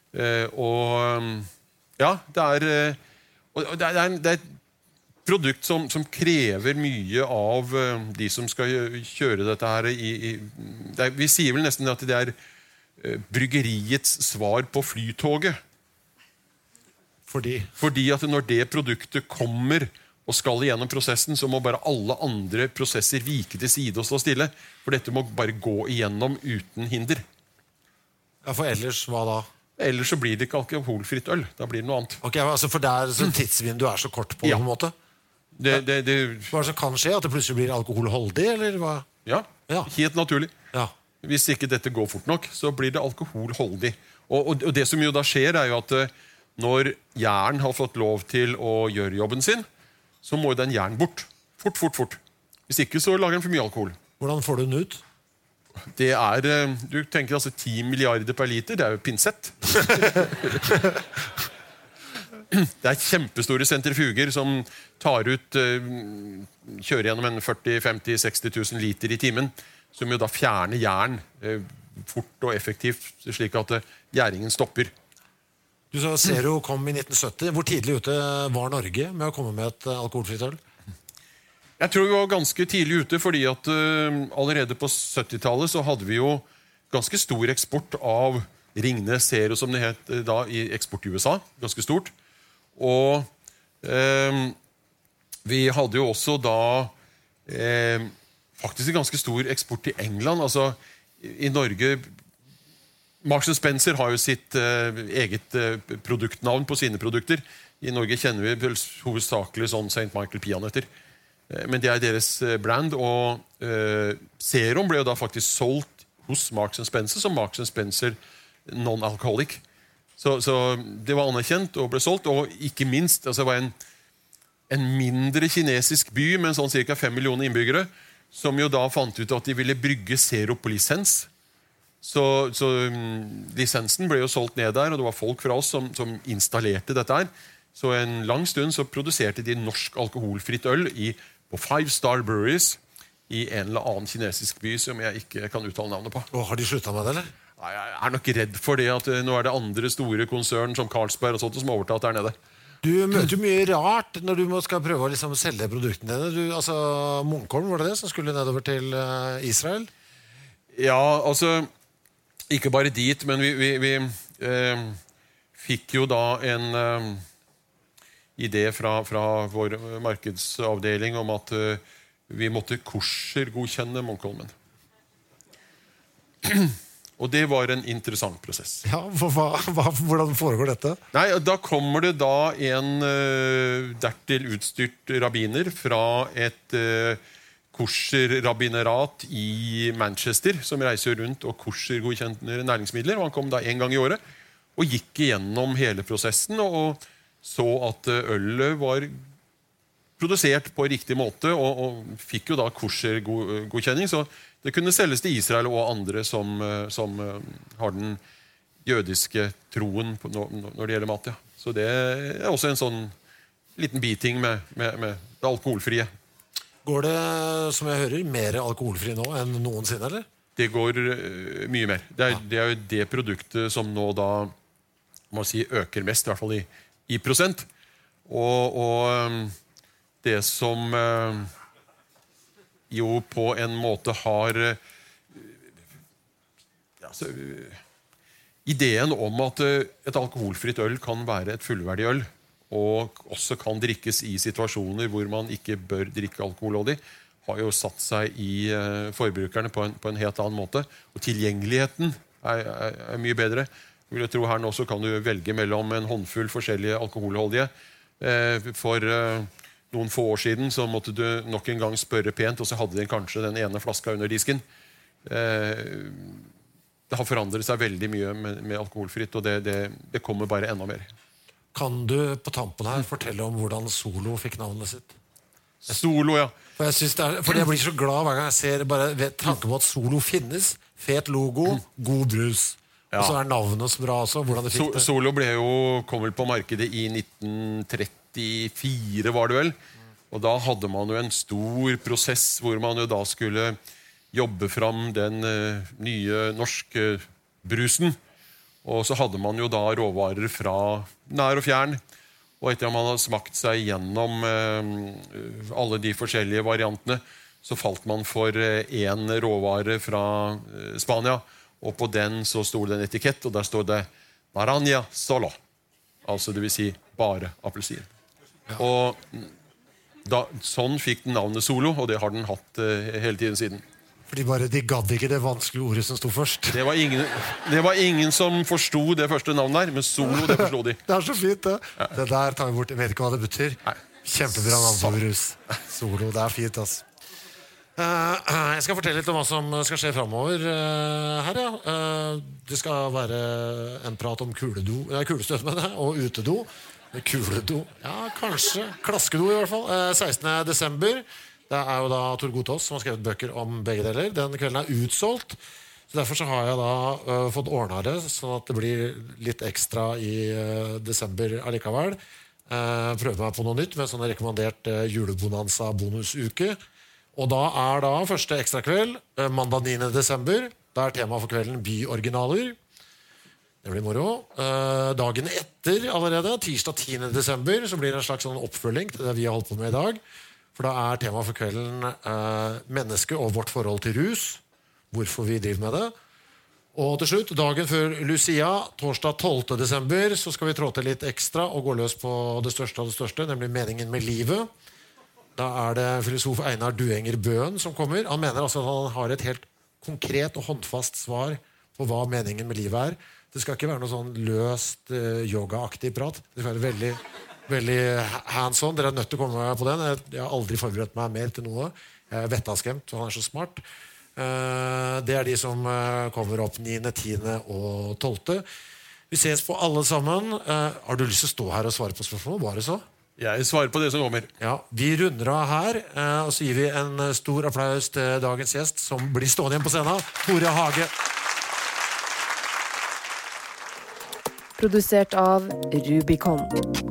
Det er et produkt som krever mye av de som skal kjøre dette her. Vi sier vel nesten at det er bryggeriets svar på flytoget. Fordi at når det produktet kommer og skal igjennom prosessen, så må bare alle andre prosesser vike til side og stå stille. For dette må bare gå igjennom uten hinder. Ja, for ellers hva da? Ellers så blir det ikke alkoholfritt øl. Da blir det noe annet. Ok, for der tidsvinduet er så kort på en måte? Hva er det som kan skje? At det plutselig blir alkoholholdig, eller hva? Ja, helt naturlig. Hvis ikke dette går fort nok, så blir det alkoholholdig. Og det som jo da skjer er jo at når jern har fått lov til å gjøre jobben sin, så må jo den jern bort. Fort. Hvis ikke så lager den for mye alkohol. Hvordan får du den ut? Det er, du tenker altså 10 milliarder per liter, det er jo pinsett. Det er kjempestore sentrifuger som tar ut, kjører gjennom en 40-50-60 000 liter i timen, som jo da fjerner jern fort og effektivt, slik at gjæringen stopper. Du sa Zero kom i 1970. Hvor tidlig ute var Norge med å komme med et alkoholfritt øl? Jeg tror vi var ganske tidlig ute, fordi at allerede på 70-tallet så hadde vi jo ganske stor eksport av Ringnes Zero, som det het da, i eksport i USA. Ganske stort. Og Vi hadde jo også da faktisk en ganske stor eksport til England. Altså, i Norge Marks & Spencer har jo sitt eget produktnavn på sine produkter. I Norge kjenner vi vel hovedsakelig sånn St. Michael Peanøtter. Men det deres brand, og Serum ble jo da faktisk solgt hos Marks & Spencer som Marks & Spencer non-alcoholic. Så det var anerkjent og ble solgt, og ikke minst, altså det var en mindre kinesisk by med sånn cirka 5 millioner innbyggere, som jo da fant ut at de ville brygge Zero på lisens. Så lisensen ble jo solgt ned der, og det var folk fra oss som installerte dette her. Så en lang stund så produserte de norsk alkoholfritt øl på 5-star breweries i en eller annen kinesisk by som jeg ikke kan uttale navnet på. Og har de sluttet med det, eller? Nei, jeg nok redd for det at nå det andre store konsern som Carlsberg og sånt som har overtatt der nede. Du møter jo mye rart når du skal prøve å liksom selge produktene dine. Munkholm, var det som skulle nedover til Israel? Ja, altså ikke bare dit, men vi fikk jo da en idé fra vår markedsavdeling om at vi måtte kosher-godkjenne Munkholmen. Og det var en interessant prosess. Ja, hvordan foregår dette? Nei, da kommer det da en dertil utstyrt rabbiner fra et kosher-rabbinerat i Manchester, som reiser rundt og kosher-godkjenter næringsmidler, og han kom da en gang i året, og gikk igjennom hele prosessen, og så at ølet var produsert på riktig måte, og fikk jo da kosher-godkjenning, så det kunne selges til Israel og andre som har den jødiske troen når det gjelder mat. Ja. Så det også en sånn liten biting med det alkoholfrie. Går det, som jeg hører, mer alkoholfri nå enn noensinne, eller? Det går mye mer. Det er jo det produktet som nå da må si øker mest, i hvert fall i prosent. Og det som jo på en måte har ideen om at et alkoholfritt øl kan være et fullverdig øl, og også kan drikkes i situasjoner hvor man ikke bør drikke alkoholholdig, har jo satt seg i forbrukerne på en helt annen måte. Og tilgjengeligheten er mye bedre. Jeg vil tro her nå så kan du velge mellom en håndfull forskjellige alkoholholdige. For noen få år siden så måtte du nok en gang spørre pent, og så hadde de kanskje den ene flaska under disken. Det har forandret seg veldig mye med alkoholfritt, og det kommer bare enda mer. Kan du på tampen her fortelle om hvordan Solo fikk navnet sitt? Solo, ja. For jeg blir så glad hver gang jeg ser bare tanken på at Solo finnes. Fet logo, god brus. Ja. Og så navnet så bra også, hvordan det fikk det. Solo kom vel på markedet i 1934, var det vel. Og da hadde man jo en stor prosess hvor man jo da skulle jobbe fram den nye norske brusen. Og så hadde man jo da råvarer fra nær og fjern. Og etter at man hadde smakt seg gjennom alle de forskjellige variantene, så falt man for en råvare fra Spania. Og på den så stod det en etikett, og der stod det Naranja Solo. Altså det vil si bare appelsin. Ja. Og sånn fikk den navnet Solo, og det har den hatt hele tiden siden. Fordi de gadd ikke det vanskelige ordet som stod først. Det var ingen som forstod det første navnet der, men Solo, det forstod de. Det er så fint, det. Ja. Det der tar vi bort, jeg vet ikke hva det betyr. Nei. Kjempebra navn på brus. Solo, det er fint, altså. Jeg skal fortelle litt om hva som skal skje fremover her, ja. Det skal være en prat om kulestøt med det, og utedo. Kuledo, ja, kanskje. Klaskedo i hvert fall. 16. desember. Det er jo da Tor Gotaas som har skrevet bøker om begge deler. Den kvelden er utsolgt. Så derfor så har jeg da fått ordnet det, sånn at det blir litt ekstra i desember allikevel. Prøve meg på noe nytt med sånn rekommendert julebonanza bonusuke. Og da er da første ekstra kveld, mandag 9. desember. Da er tema for kvelden byoriginaler. Det blir moro. Dagen etter allerede, tirsdag 10. desember, så blir det en slags sånn oppfølging til det vi har holdt på med i dag. For da er tema for kvelden menneske og vårt forhold til rus. Hvorfor vi driver med det. Og til slutt, dagen før Lucia, torsdag 12. desember, så skal vi trå til litt ekstra og gå løs på det største av det største, nemlig meningen med livet. Da det filosof Einar Duenger Bøen som kommer. Han mener altså at han har et helt konkret og håndfast svar på hva meningen med livet Det skal ikke være noe sånn løst yoga-aktig prat. Det skal være veldig, veldig hands-on. Dere nødt til å komme på den. Jeg har aldri forberedt meg mer til noe. Jeg vettaskremt, så han så smart. Det de som kommer opp 9., 10. og 12. Vi ses på alle sammen. Har du lyst til å stå her og svare på spørsmål? Var det så? Jeg svarer på det som kommer. Ja, vi runder av her, og så gir vi en stor applaus til dagens gjest, som blir stående igjen på scenen, Tore Hage. Produsert av Rubicon.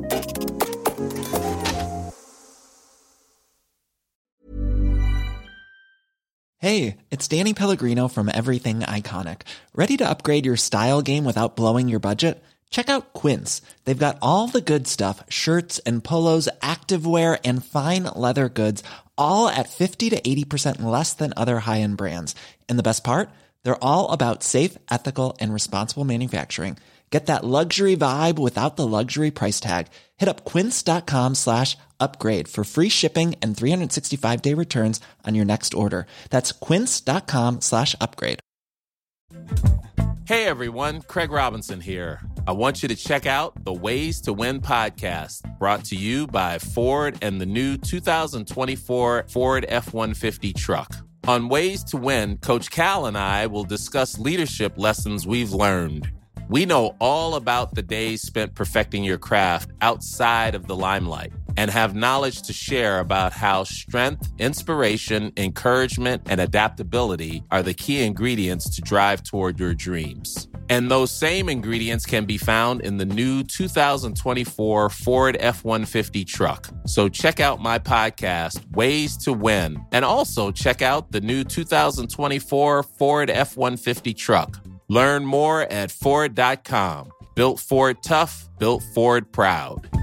Hey, it's Danny Pellegrino from Everything Iconic. Ready to upgrade your style game without blowing your budget? Check out Quince. They've got all the good stuff, shirts and polos, activewear, and fine leather goods, all at 50 to 80% less than other high-end brands. And the best part? They're all about safe, ethical, and responsible manufacturing. Get that luxury vibe without the luxury price tag. Hit up quince.com/upgrade for free shipping and 365-day returns on your next order. That's quince.com/upgrade. Hey everyone, Craig Robinson here. I want you to check out the Ways to Win podcast, brought to you by Ford and the new 2024 Ford F-150 truck. On Ways to Win, Coach Cal and I will discuss leadership lessons we've learned. We know all about the days spent perfecting your craft outside of the limelight and have knowledge to share about how strength, inspiration, encouragement, and adaptability are the key ingredients to drive toward your dreams. And those same ingredients can be found in the new 2024 Ford F-150 truck. So check out my podcast, Ways to Win, and also check out the new 2024 Ford F-150 truck. Learn more at Ford.com. Built Ford tough, built Ford proud.